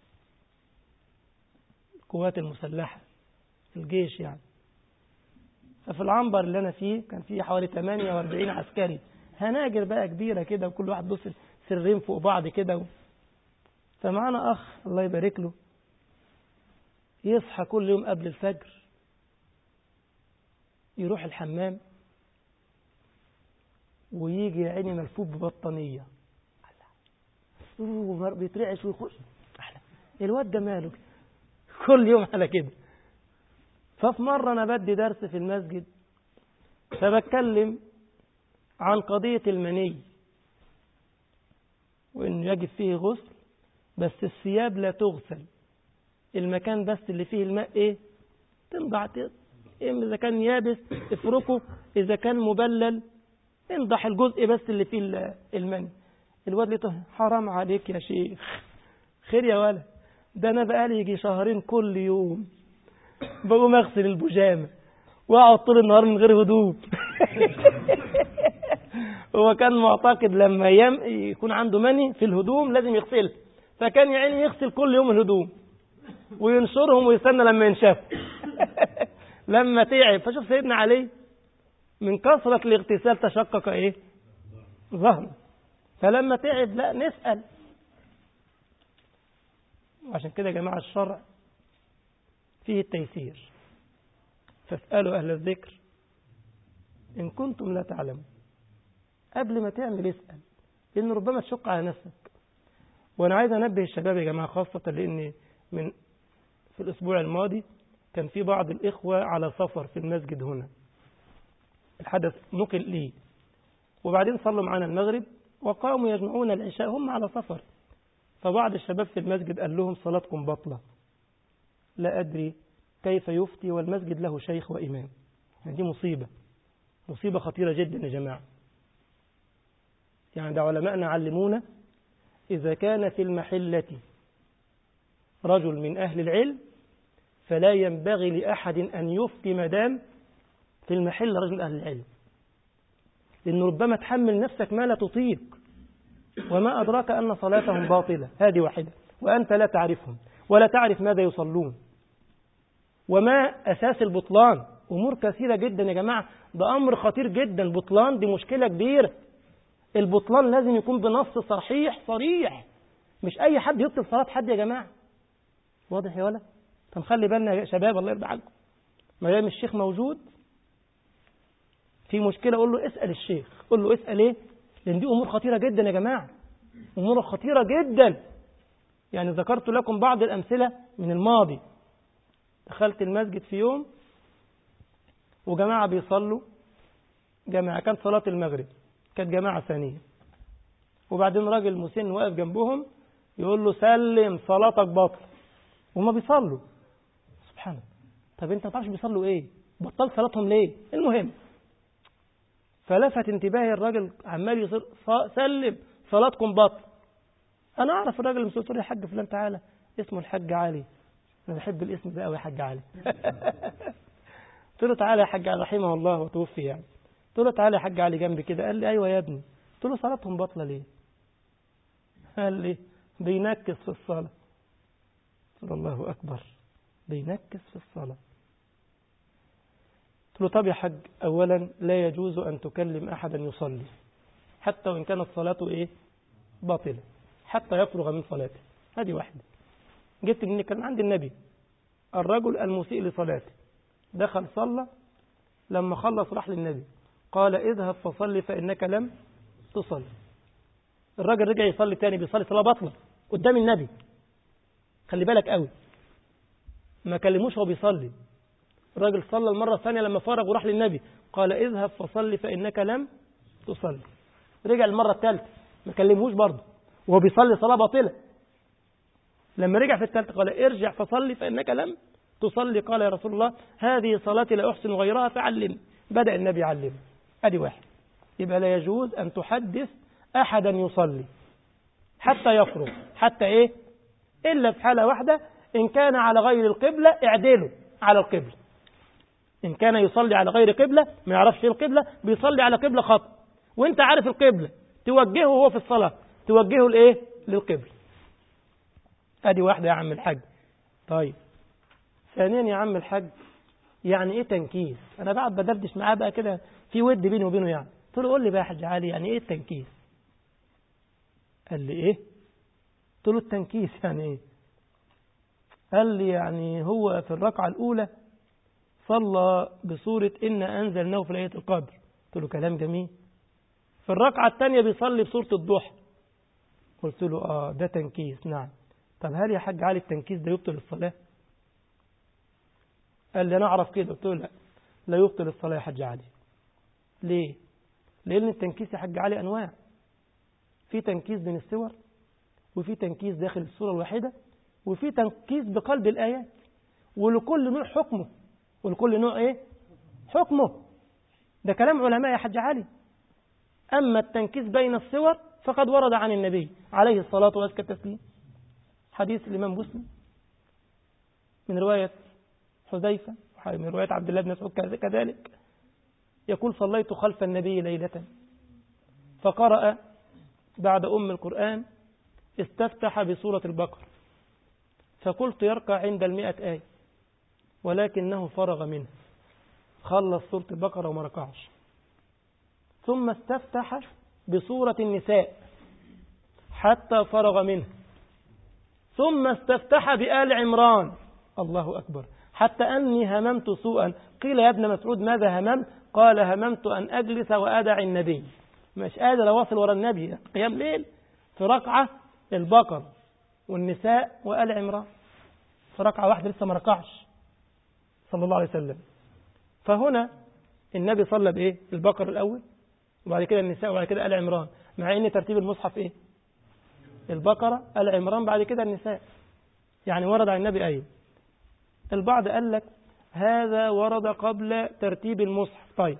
القوات المسلحة، الجيش يعني. ففي العنبر اللي أنا فيه كان فيه حوالي ثمانية وأربعين عسكري، هناجر بقى كبيرة كده، وكل واحد دوس سرين فوق بعض كده. فمعنا أخ الله يبارك له يصحى كل يوم قبل الفجر يروح الحمام ويجي يا عيني ملفوف ببطانية بيترعش ويخش. الواد ده ماله كل يوم على كده. ففي مرة أنا بدي درس في المسجد فبتكلم عن قضية المني وإنه يجب فيه غسل، بس الثياب لا تغسل، المكان بس اللي فيه الماء إيه؟ تنضع. إذا كان يابس افركه، إذا كان مبلل انضح الجزء بس اللي فيه المني. الواد ليه حرام عليك يا شيخ. خير يا ولد، ده أنا بقالي يجي شهرين كل يوم بقوم أغسل البجامة وأقعد طول النهار من غير هدوم. هو كان معتقد لما يم يكون عنده مني في الهدوم لازم يغسلها، فكان يا عيني يغسل كل يوم الهدوم وينشرهم ويستنى لما ينشفوا. لما تعب، فشوف سيدنا علي من كثرة الاغتسال تشقق ايه؟ ظهره. فلما تعب لا نسأل. وعشان كده يا جماعة الشرع فيه التيسير، فاسألوا أهل الذكر إن كنتم لا تعلمون. قبل ما تعمل اسأل، لأن ربما تشق على نفسك. وأنا عايز أنبه الشباب يا جماعة خاصة، لأن من في الأسبوع الماضي كان في بعض الإخوة على سفر في المسجد هنا، الحدث نقل لي، وبعدين صلوا معنا المغرب وقاموا يجمعون العشاء هم على سفر. فبعض الشباب في المسجد قال لهم صلاتكم بطلة. لا أدري كيف يفتي والمسجد له شيخ وإمام. يعني دي مصيبة، مصيبة خطيرة جدا يا جماعة. يعني ده علماءنا علمونا إذا كان في المحلة رجل من أهل العلم فلا ينبغي لأحد أن يفتي مدام في المحل رجل أهل العلم، لأن ربما تحمل نفسك ما لا تطيق، وما أدراك أن صلاتهم باطلة. هذه واحدة، وأنت لا تعرفهم ولا تعرف ماذا يصلون وما أساس البطلان. أمور كثيرة جدا يا جماعة ده أمر خطير جدا. البطلان دي مشكلة كبيرة. البطلان لازم يكون بنص صحيح صريح، مش أي حد يبطل صلاة حد يا جماعة. واضح يا ولا؟ فنخلي بالنا يا شباب الله يرضى عنكم. ما دام الشيخ موجود في مشكلة قول له اسأل الشيخ، قول له اسأل ايه، لأن دي أمور خطيرة جدا يا جماعة، أمور خطيرة جدا. يعني ذكرت لكم بعض الأمثلة من الماضي. دخلت المسجد في يوم وجماعة بيصلوا جماعة، كانت صلاة المغرب، كانت جماعة ثانية، وبعدين راجل مسن واقف جنبهم يقول له سلم صلاتك باطل، وما بيصلوا. سبحان الله. طب انت ما تعرفش بيصلوا ايه؟ بطل صلاتهم ليه؟ المهم فلفت انتباهي الراجل عمال يصير سلم صلاتكم باطل. انا اعرف الراجل المسؤول، قلت له يا حاج فلان تعالى، اسمه الحاج علي، انا بحب الاسم ده قوي يا حاج علي. قلت له تعالى يا حاج علي رحمه الله وتوفي يعني. قلت له تعالى يا حاج علي جنبي كده. قال لي ايوه يا ابني. قلت له صلاتهم باطله ليه؟ قال لي بينكس في الصلاه. قلت له الله اكبر، بينكس في الصلاه. قلت له طب يا حاج، اولا لا يجوز ان تكلم احدا يصلي حتى وان كانت صلاته ايه باطله، حتى يفرغ من صلاته. هذه واحده. جبت مني كلام عند النبي، الرجل المسيء لصلاته دخل صلى، لما خلص راح للنبي قال اذهب فصلي فإنك لم تصلي. الراجل رجع يصلي تاني، بيصلي صلاة باطلة قدام النبي. خلي بالك قوي، ما كلموش هو بيصلي. الراجل صلى المرة الثانية لما فرغ وراح للنبي قال اذهب فصلي فإنك لم تصلي. رجع المرة الثالثة ما كلموش برضه وهو بيصلي صلاة باطلة. لما رجع في الثالثة قال ارجع فصلي فإنك لم تصلي. قال يا رسول الله هذه صلاتي لا أحسن غيرها فعلم. بدأ النبي يعلم. أدي واحد. يبقى لا يجوز أن تحدث أحدا يصلي حتى يفرغ. حتى إيه؟ إلا في حالة واحدة، إن كان على غير القبلة اعدله على القبلة. إن كان يصلي على غير قبلة، ما يعرفش القبلة، بيصلي على قبلة خطأ، وإنت عارف القبلة توجهه هو في الصلاة، توجهه لإيه؟ للقبلة. أدي واحدة يا عم الحاج. طيب ثانيا يا عم الحاج، يعني إيه تنكيس؟ أنا بعد بدردش معاه بقى كده في ود بيني وبينه يعني. قلت له قول لي بقى يا حاج علي يعني إيه التنكيس؟ قال لي إيه؟ قلت له التنكيس يعني إيه؟ قال لي يعني هو في الركعة الأولى صلى بسورة إنا أنزلناه في ليلة القدر. قلت له كلام جميل. في الركعة الثانية بيصلي بسورة الضحى. قلت له آه ده تنكيس. نعم. طب هل يا حاج علي التنكيس ده يبطل الصلاة؟ قال لي أنا أعرف كده. قلت له لا، لا يبطل الصلاة يا حاج علي. ليه؟ لأن التنكيس يا حاج علي أنواع. في تنكيس بين السور، وفي تنكيس داخل السورة الواحدة، وفي تنكيس بقلب الآيات، ولكل نوع حكمه، ولكل نوع إيه؟ حكمه. ده كلام علماء يا حاج علي. أما التنكيس بين السور فقد ورد عن النبي عليه الصلاة وأزكى التسليم، حديث الإمام مسلم من رواية حذيفة، من رواية عبد الله بن مسعود كذلك، يقول صليت خلف النبي ليلة فقرأ بعد أم القرآن استفتح بسورة البقرة، فقلت يركع عند المئة آية، ولكنه فرغ منه، خلص سورة البقرة وما ركعش. ثم استفتح بسورة النساء حتى فرغ منه، ثم استفتح بآل عمران، الله أكبر، حتى أني هممت سوءا. قيل يا ابن مسعود ماذا هممت؟ قال هممت أن أجلس وأدع النبي، مش قادر أواصل وراء النبي قيام ليل في ركعة البقرة والنساء وآل عمران، في ركعة واحدة لسه ما ركعش صلى الله عليه وسلم. فهنا النبي صلى بإيه؟ البقرة الأول، وبعد كده النساء، وبعد كده آل عمران، مع أن ترتيب المصحف إيه؟ البقرة آل عمران بعد كده النساء، يعني ورد عن النبي أيه. البعض قال لك هذا ورد قبل ترتيب المصحف. طيب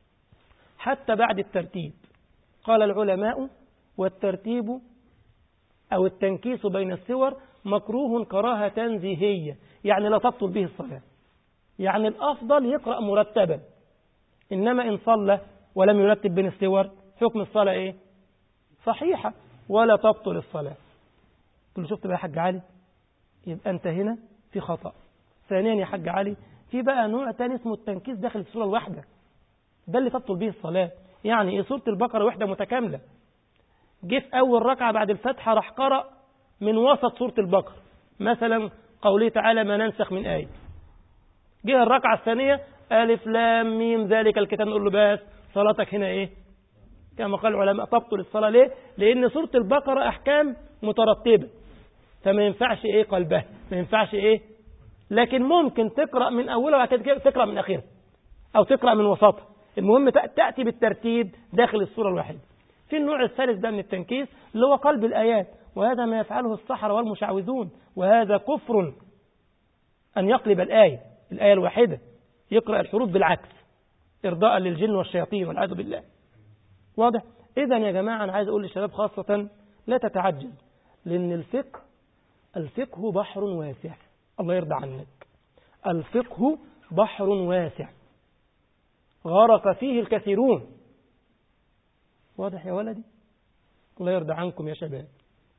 حتى بعد الترتيب قال العلماء والترتيب أو التنكيس بين السور مكروه كراهة تنزيهية، يعني لا تبطل به الصلاة، يعني الأفضل يقرأ مرتبا، إنما إن صلى ولم يرتب بين السور حكم الصلاة إيه؟ صحيحة ولا تبطل الصلاة. قلت له شفت بقى يا حاج علي، يبقى أنت هنا في خطأ. ثانيا يا حاج علي، في بقى نوع تاني اسمه التنكيس داخل السورة الواحدة، ده اللي تبطل به الصلاة. يعني إيه؟ سورة البقرة وحدة متكاملة، جه في أول ركعة بعد الفتحة راح قرأ من وسط سورة البقرة، مثلا قوله تعالى ما ننسخ من آية، جه الركعة الثانية ألف لام ميم ذلك الكتاب، نقول له بس صلاتك هنا إيه؟ كما قال العلماء تبطل الصلاة. ليه؟ لأن سورة البقرة أحكام مترتبة، فما ينفعش إيه قلبها، ما ينفعش إيه، لكن ممكن تقرأ من أولها وبعد كده تقرأ من آخرها أو تقرأ من وسطها، المهم تأتي بالترتيب داخل السورة الواحدة. في النوع الثالث ده من التنكيس اللي هو قلب الآيات، وهذا ما يفعله السحرة والمشعوذون، وهذا كفر أن يقلب الآية الآية الواحدة، يقرأ الحروف بالعكس إرضاء للجن والشياطين والعياذ بالله. واضح؟ إذن يا جماعة أنا عايز أقول للشباب خاصة لا تتعجل، لأن الفقه الفقه بحر واسع، الله يرضى عنك، الفقه بحر واسع غرق فيه الكثيرون. واضح يا ولدي؟ الله يرضى عنكم يا شباب.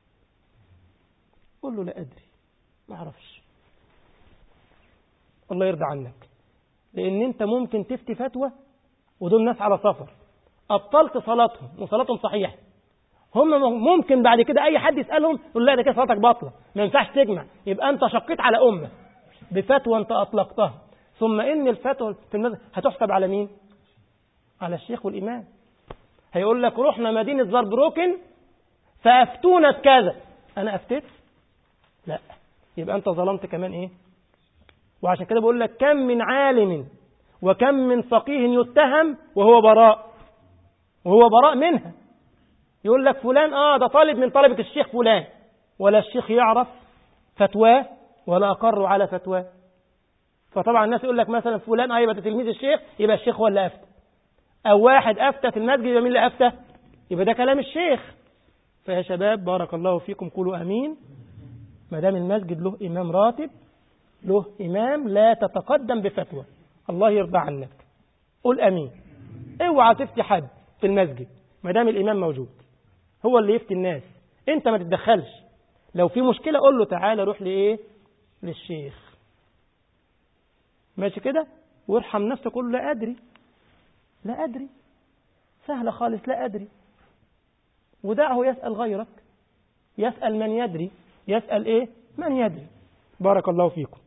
قل له لا أدري، ما أعرفش، الله يرضى عنك، لأن أنت ممكن تفتي فتوى ودول ناس على سفر أبطلت صلاتهم وصلاتهم صحيحة، هم ممكن بعد كده أي حد يسألهم يقول لا ده كده صلاتك باطلة، ما ينفعش تجمع، يبقى أنت شقيت على أمة بفتوى أنت أطلقتها. ثم إن الفتوى في المذهب هتحسب على مين؟ على الشيخ والإمام. هيقول لك رحنا مدينة زربروكن فأفتونا بكذا، أنا أفتيت؟ لا، يبقى أنت ظلمت كمان إيه. وعشان كده بقول لك كم من عالم وكم من فقيه يتهم وهو براء، وهو براء منها. يقول لك فلان آه ده طالب من طلبة الشيخ فلان، ولا الشيخ يعرف فتواه ولا أقر على فتواه. فطبعا الناس يقول لك مثلا فلان آه يبقى تلميذ الشيخ، يبقى الشيخ هو اللي أفتى، أو واحد أفتى في المسجد يبقى مين اللي أفتى؟ يبقى ده كلام الشيخ. فيا شباب بارك الله فيكم قولوا أمين. ما دام المسجد له إمام راتب، له إمام، لا تتقدم بفتوى، الله يرضى عنك، قل أمين. اوعى تفتي حد في المسجد ما دام الإمام موجود، هو اللي يفتي الناس، انت ما تتدخلش. لو في مشكلة قل له تعالى روح لإيه؟ للشيخ، ماشي كده؟ وارحم نفسك، قل له لا أدري، لا أدري، سهلة خالص، لا أدري، ودعه يسأل غيرك، يسأل من يدري، يسأل إيه؟ من يدري. بارك الله فيكم.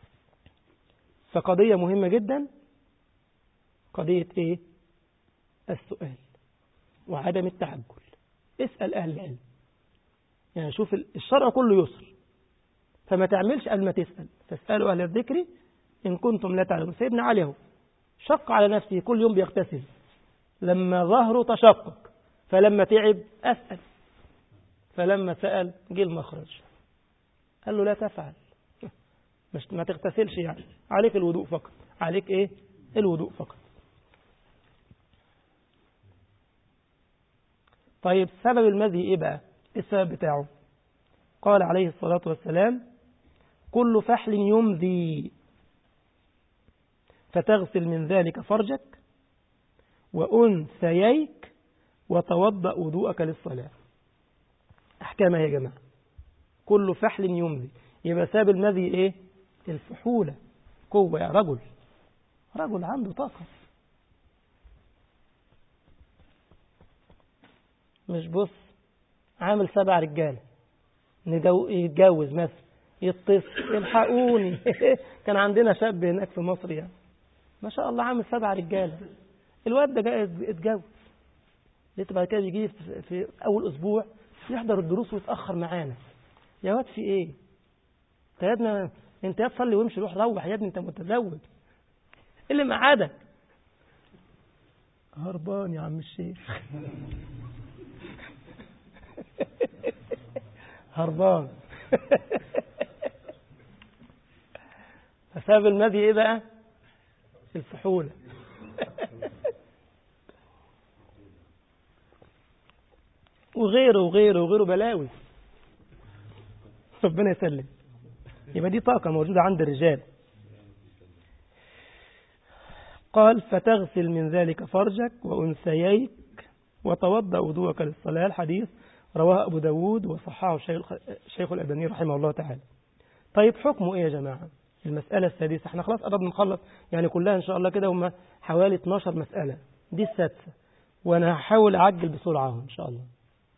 فقضية مهمة جدا، قضية إيه؟ السؤال وعدم التعجل. اسأل أهل العلم، يعني شوف الشرع كله يسر، فما تعملش قبل ما تسأل، فاسألوا أهل الذكر إن كنتم لا تعلمون. سيدنا علي هو شق على نفسه كل يوم بيغتسل، لما ظهره تشقق، فلما تعب أسأل، فلما سأل جه المخرج، قال له لا تفعل، مش ما تغتسلش، يعني عليك الوضوء فقط، عليك إيه؟ الوضوء فقط. طيب سبب المذي إيه بقى؟ السبب بتاعه قال عليه الصلاة والسلام كل فحل يمذي فتغسل من ذلك فرجك وأنثييك وتوضأ وضوءك للصلاة. أحكامها يا جماعة، كل فحل يمذي، يبقى سبب المذي إيه؟ الفحولة، قوة يا رجل، رجل عنده طاقة، مش بص عامل سبع رجال يتجوز مثلا يتصل الحقوني كان عندنا شاب هناك في مصر يعني ما شاء الله عامل سبع رجاله، الواد ده جاي اتجوز، لقيت بعد كده يجي في اول اسبوع يحضر الدروس ويتاخر معانا. يا واد في ايه؟ انت يا ابني انت يا تصلي وامشي، روح روح يا ابني، انت متزوج، اللي مقعدك هربان يا عم الشيخ هربان. فسبب المذي ايه بقى؟ الفحولة. وغيره وغيره وغيره بلاوي، ربنا يسلم. يبقى دي طاقة موجودة عند الرجال. قال فتغسل من ذلك فرجك وأنثييك وتوضأ وضوءك للصلاة. الحديث رواه أبو داود وصححه الشيخ الألباني رحمه الله تعالى. طيب حكمه إيه يا جماعة؟ المسألة السادسة، احنا خلاص قربنا نخلص يعني كلها إن شاء الله كده، هم حوالي اتناشر مسألة، دي السادسة، وأنا هحاول أعجل بسرعة إن شاء الله.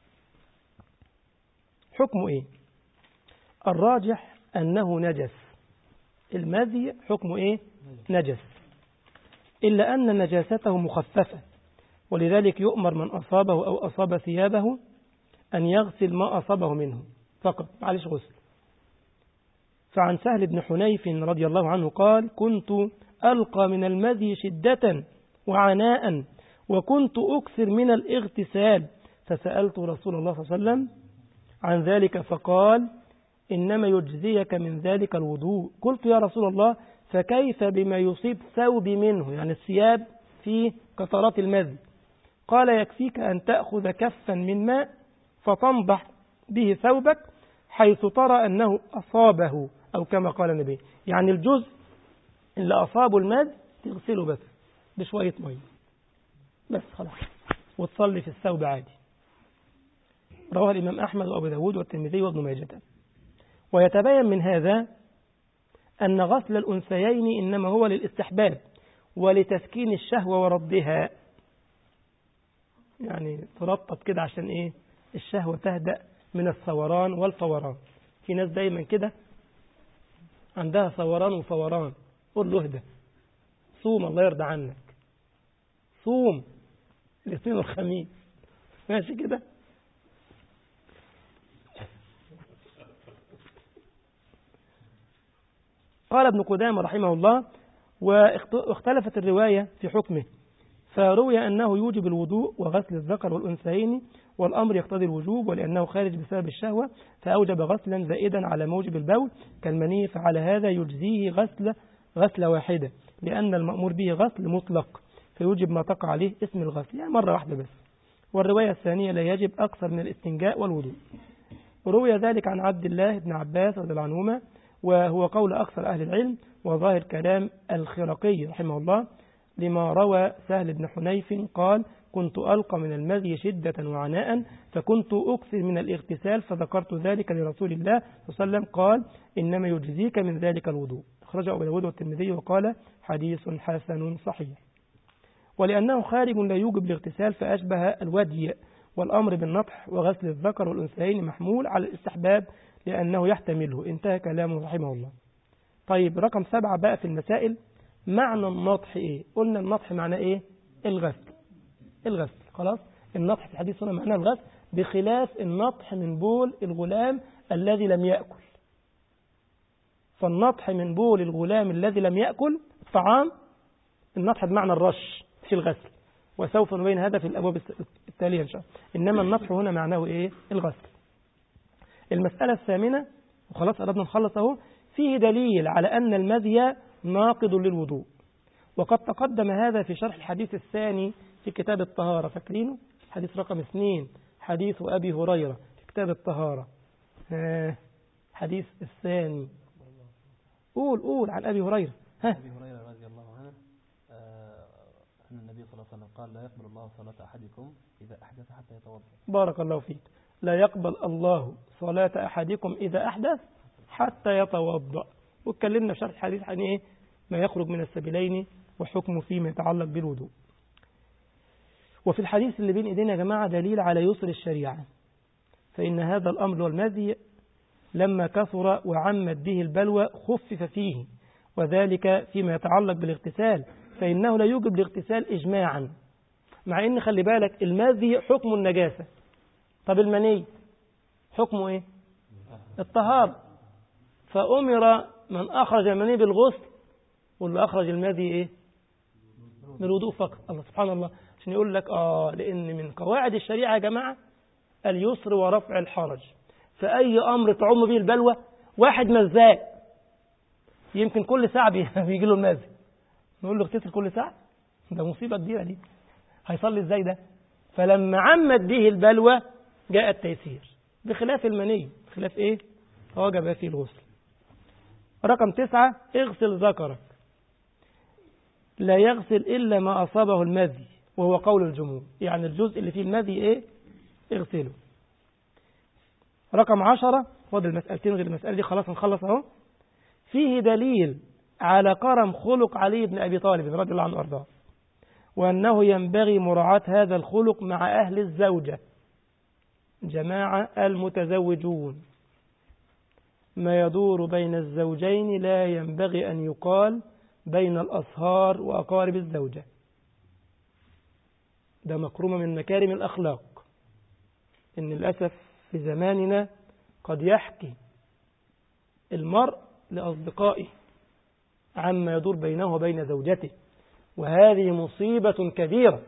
حكمه إيه؟ الراجح أنه نجس، المذي حكمه إيه؟ نجس، إلا أن نجاسته مخففة، ولذلك يؤمر من أصابه أو أصاب ثيابه أن يغسل ما أصابه منه فقط، معلش غسل. فعن سهل بن حنيف رضي الله عنه قال: كنت ألقى من المذي شدة وعناء، وكنت أكثر من الاغتسال، فسألت رسول الله صلى الله عليه وسلم عن ذلك فقال: إنما يجزيك من ذلك الوضوء. قلت: يا رسول الله، فكيف بما يصيب ثوبي منه، يعني الثياب في قطرات المذي؟ قال: يكفيك أن تأخذ كفا من ماء فتنضح به ثوبك حيث ترى أنه أصابه، أو كما قال النبي، يعني الجزء اللي أصابه المذي تغسله بس بشوية مية بس خلاص، وتصلي في الثوب عادي. رواه الإمام أحمد وأبو داود والترمذي وابن ماجه. ويتبين من هذا أن غسل الأنثيين إنما هو للاستحباب ولتسكين الشهوة وردها، يعني ترطب كده عشان إيه؟ الشهوة تهدأ من الثوران والفوران. في ناس دايما كده عندها ثوران وفوران، قول له اهدى، صوم الله يرضى عنك، صوم الاثنين والخميس، ماشي كده. قال ابن قدامة رحمه الله: واختلفت الرواية في حكمه، فروي أنه يوجب الوضوء وغسل الذكر والأنثيين، والأمر يقتضي الوجوب، ولأنه خارج بسبب الشهوة فأوجب غسلا زائدا على موجب البول كالمني، فعلى هذا يجزيه غسل غسلة واحدة، لأن المأمور به غسل مطلق فيوجب ما تقع عليه اسم الغسل، يعني مرة واحدة بس. والرواية الثانية: لا يجب أكثر من الاستنجاء والوضوء. وروي ذلك عن عبد الله بن عباس رضي الله عنهما، وهو قول أكثر أهل العلم وظاهر كلام الخرقي رحمه الله، لما روى سهل بن حنيف قال: كنت ألقى من المذي شدة وعناء، فكنت أكثر من الاغتسال، فذكرت ذلك لرسول الله صلى الله عليه وسلم قال: إنما يجزيك من ذلك الوضوء. أخرجه أبو داود والترمذي وقال: حديث حسن صحيح. ولأنه خارج لا يوجب الاغتسال فأشبه الودي، والأمر بالنطح وغسل الذكر والأنثيين محمول على الاستحباب لأنه يحتمله. انتهى كلامه رحمه الله. طيب رقم سبعة بقى في المسائل، معنى النطح إيه؟ قلنا النطح معناه إيه؟ الغسل، الغسل خلاص. النطح في الحديث هنا معناه الغسل، بخلاف النطح من بول الغلام الذي لم يأكل. فالنطح من بول الغلام الذي لم يأكل الطعام، النطح بمعنى الرش في الغسل، وسوف نبين هذا في الأبواب التالية إن شاء الله. إنما النطح هنا معناه إيه؟ الغسل. المسألة الثامنة، وخلاص قربنا نخلص أهو، فيه دليل على أن المذي ناقض للوضوء، وقد تقدم هذا في شرح الحديث الثاني في كتاب الطهارة، فاكرينه؟ حديث رقم اثنين، حديث أبي هريرة في كتاب الطهارة. ها حديث الثاني، قول قول عن أبي هريرة. ها أبي هريرة رضي الله عنه أن النبي صلى الله عليه وسلم قال: لا يقبل الله صلاة أحدكم إذا أحدث حتى يتوضأ. بارك الله فيك. لا يقبل الله صلاة أحدكم إذا أحدث حتى يتوضأ. واتكلمنا في شرح الحديث عن إيه؟ ما يخرج من السبيلين وحكمه فيما يتعلق بالوضوء. وفي الحديث اللي بين إيدينا يا جماعة دليل على يسر الشريعة، فإن هذا الأمر والمذي لما كثر وعمت به البلوى خفف فيه، وذلك فيما يتعلق بالاغتسال، فإنه لا يوجب الاغتسال إجماعا، مع إن خلي بالك المذي حكم النجاسة. طب المني حكمه إيه؟ الطهارة. فأمر من أخرج المني بالغسل، واللي أخرج المذي إيه؟ من الوضوء فقط. الله سبحان الله، عشان يقول لك آه لأن من قواعد الشريعة يا جماعة اليسر ورفع الحرج، فأي أمر تعم به البلوى. واحد مزاق يمكن كل ساعة بيجي له المذي، نقول له اغتسل كل ساعة، ده مصيبة كبيرة دي، هيصلي ازاي ده؟ فلما عمت به البلوى جاء التيسير، بخلاف المني، بخلاف ايه؟ وجب فيه الغسل. رقم تسعة: اغسل ذكرك، لا يغسل إلا ما أصابه المذي، وهو قول الجمهور، يعني الجزء اللي فيه المذي ايه؟ اغسله. رقم عشرة، فاضل مسألتين غير المسألة دي خلاص نخلص اهو. فيه دليل على كرم خلق علي بن أبي طالب رضي الله عنه وأرضاه، وأنه ينبغي مراعاة هذا الخلق مع أهل الزوجة. جماعة المتزوجون، ما يدور بين الزوجين لا ينبغي أن يقال بين الأصهار وأقارب الزوجة، ده مكرمة من مكارم الأخلاق. إن للأسف في زماننا قد يحكي المرء لأصدقائه عما يدور بينه وبين زوجته، وهذه مصيبة كبيرة،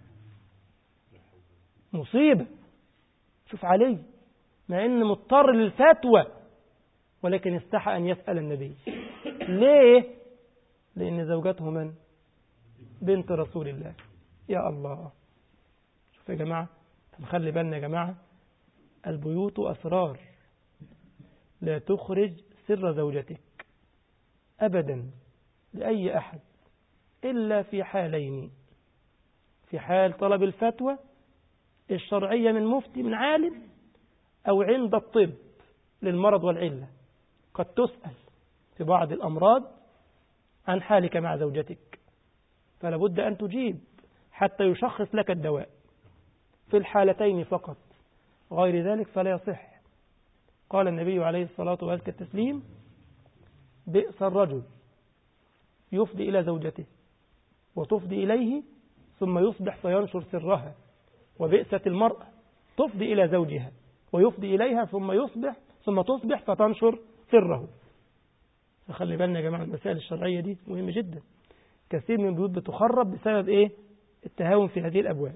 مصيبة. شوف علي مع إن مضطر للفتوى ولكن استحى أن يسأل النبي. ليه؟ لأن زوجته من؟ بنت رسول الله. يا الله، شوف يا جماعة، نخلي بالنا يا جماعة، البيوت أسرار، لا تخرج سر زوجتك أبدا لأي أحد إلا في حالين: في حال طلب الفتوى الشرعية من مفتي من عالم، أو عند الطب للمرض والعلة، قد تسأل في بعض الأمراض عن حالك مع زوجتك، فلا بد أن تجيب حتى يشخص لك الدواء في الحالتين فقط، غير ذلك فلا يصح. قال النبي عليه الصلاة والتسليم: بئس الرجل يفضي إلى زوجته وتفضي إليه ثم يصبح فينشر سرها، وبئست المرأة تفضي إلى زوجها ويفضي إليها ثم يصبح ثم تصبح فتنشر سره. فخلي بالنا يا جماعة، المسائل الشرعية دي مهمة جدا. كثير من البيوت بتخرب بسبب إيه؟ التهاون في هذه الأبواب.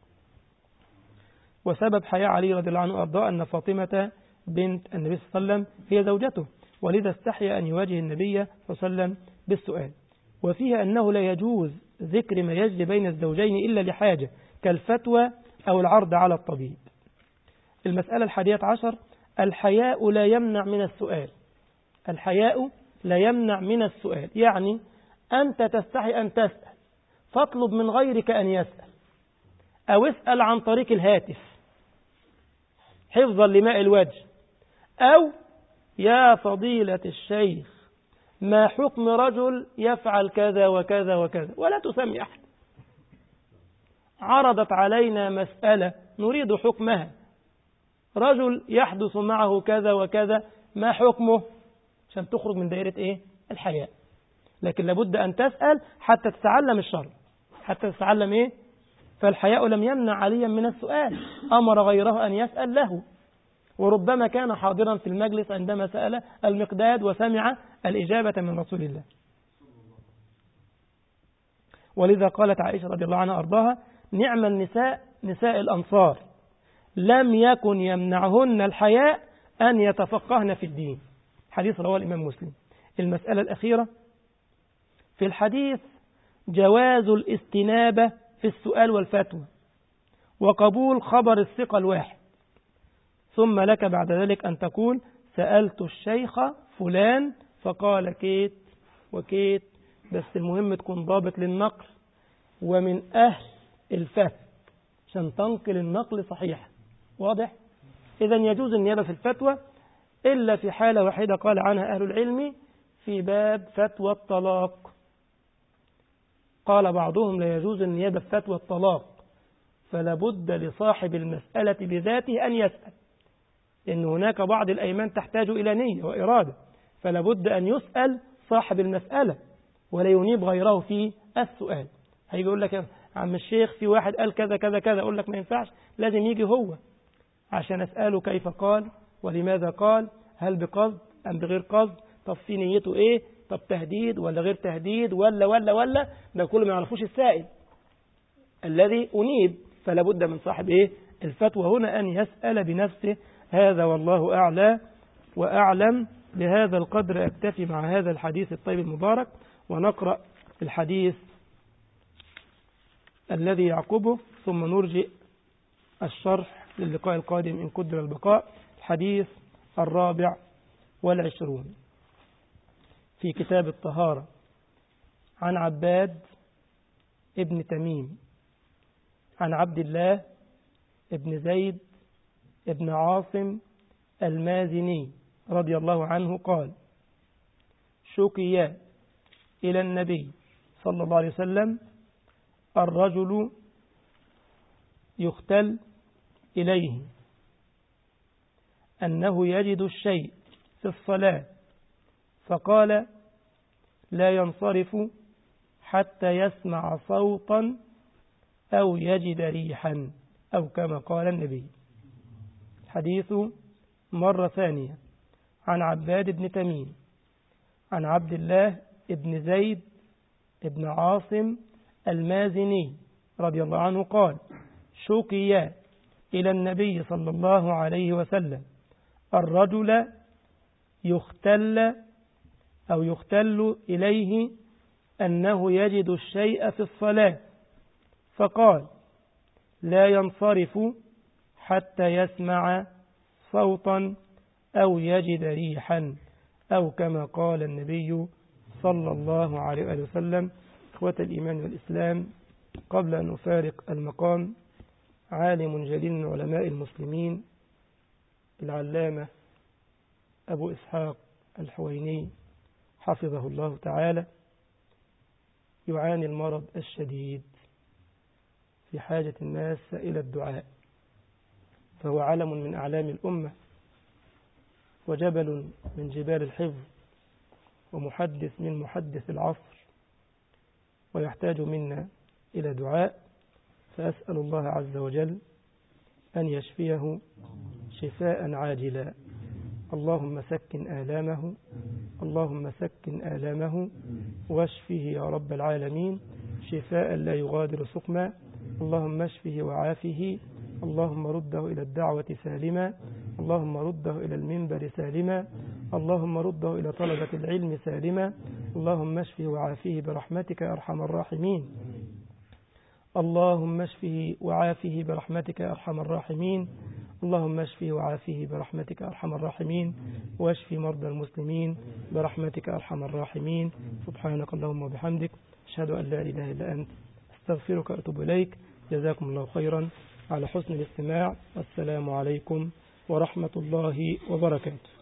وسبب حياة علي رضي الله عنه وأرضاه أن فاطمة بنت النبي صلى الله عليه وسلم هي زوجته، ولذا استحيا أن يواجه النبي صلى الله عليه وسلم بالسؤال. وفيها أنه لا يجوز ذكر ما يجري بين الزوجين إلا لحاجة كالفتوى أو العرض على الطبيب. المسألة الحادية عشر: الحياء لا يمنع من السؤال. الحياء لا يمنع من السؤال، يعني أنت تستحي أن تسأل، فاطلب من غيرك أن يسأل، أو اسأل عن طريق الهاتف حفظا لماء الوجه، أو يا فضيلة الشيخ ما حكم رجل يفعل كذا وكذا وكذا، ولا تسمي أحد. عرضت علينا مسألة نريد حكمها، رجل يحدث معه كذا وكذا، ما حكمه؟ عشان تخرج من دائرة إيه؟ الحياء. لكن لابد أن تسأل حتى تتعلم الشرع، حتى تتعلم إيه؟ فالحياء لم يمنع عليا من السؤال، أمر غيره أن يسأل له، وربما كان حاضرا في المجلس عندما سأل المقداد وسمع الإجابة من رسول الله. ولذا قالت عائشة رضي الله عنها أرضاها: نعم النساء نساء الأنصار، لم يكن يمنعهن الحياء أن يتفقهن في الدين. حديث رواه الإمام مسلم. المسألة الأخيرة في الحديث: جواز الاستنابة في السؤال والفتوى، وقبول خبر الثقة الواحد، ثم لك بعد ذلك أن تقول: سألت الشيخ فلان فقال كيت وكيت، بس المهم تكون ضابط للنقل ومن أهل الفهم عشان تنقل النقل صحيح. واضح؟ إذن يجوز النيابة في الفتوى إلا في حالة واحدة قال عنها أهل العلم في باب فتوى الطلاق. قال بعضهم لا يجوز النيابة في فتوى الطلاق، فلا بد لصاحب المسألة بذاته أن يسأل، لأن هناك بعض الأيمان تحتاج إلى نية وإرادة، فلا بد أن يسأل صاحب المسألة ولا ينيب غيره في السؤال. هيجي يقول لك: عم الشيخ في واحد قال كذا كذا كذا، أقول لك ما ينفعش، لازم يجي هو عشان أسأله كيف قال ولماذا قال، هل بقصد أم بغير قصد، طب في نيته إيه، طب تهديد ولا غير تهديد ولا ولا ولا، ده كله ما يعرفوش السائل الذي أنيب. فلا بد من صاحب إيه الفتوى هنا أن يسأل بنفسه. هذا والله أعلى وأعلم. بهذا القدر أكتفي مع هذا الحديث الطيب المبارك، ونقرأ الحديث الذي يعقبه ثم نرجئ الشرح للقاء القادم إن قدر البقاء. الحديث الرابع والعشرون في كتاب الطهارة، عن عباد ابن تميم عن عبد الله ابن زيد ابن عاصم المازني رضي الله عنه قال: شكي إلى النبي صلى الله عليه وسلم الرجل يختل إليه أنه يجد الشيء في الصلاة، فقال لا ينصرف حتى يسمع صوتا أو يجد ريحا، أو كما قال النبي. حديث مرة ثانية عن عباد بن تميم عن عبد الله بن زيد بن عاصم المازني رضي الله عنه قال شكي إلى النبي صلى الله عليه وسلم الرجل يختل أو يختل إليه أنه يجد الشيء في الصلاة، فقال لا ينصرف حتى يسمع صوتا أو يجد ريحا، أو كما قال النبي صلى الله عليه وسلم. إخوة الإيمان والإسلام، قبل أن أفارق المقام، عالم جليل من علماء المسلمين العلامة أبو إسحاق الحويني حفظه الله تعالى يعاني المرض الشديد، في حاجة الناس إلى الدعاء، فهو علم من أعلام الأمة وجبل من جبال الحفظ ومحدث من محدث العصر، ويحتاج منا إلى دعاء، فأسأل الله عز وجل أن يشفيه شفاء عاجلا. اللهم سكن آلامه، اللهم سكن آلامه واشفه يا رب العالمين شفاء لا يغادر سقما. اللهم اشفه وعافه، اللهم رده إلى الدعوة سالما، اللهم رده إلى المنبر سالما، اللهم رده إلى طلبة العلم سالما، اللهم اشفه وعافه برحمتك يا أرحم الراحمين. اللهم اشفه وعافه برحمتك يا أرحم الراحمين. اللهم اشفه وعافه برحمتك يا أرحم الراحمين، واشف مرضى المسلمين برحمتك يا أرحم الراحمين. سبحانك اللهم وبحمدك، أشهد أن لا إله إلا أنت، استغفرك وأتوب إليك. جزاكم الله خيرا على حسن الاستماع، والسلام عليكم ورحمة الله وبركاته.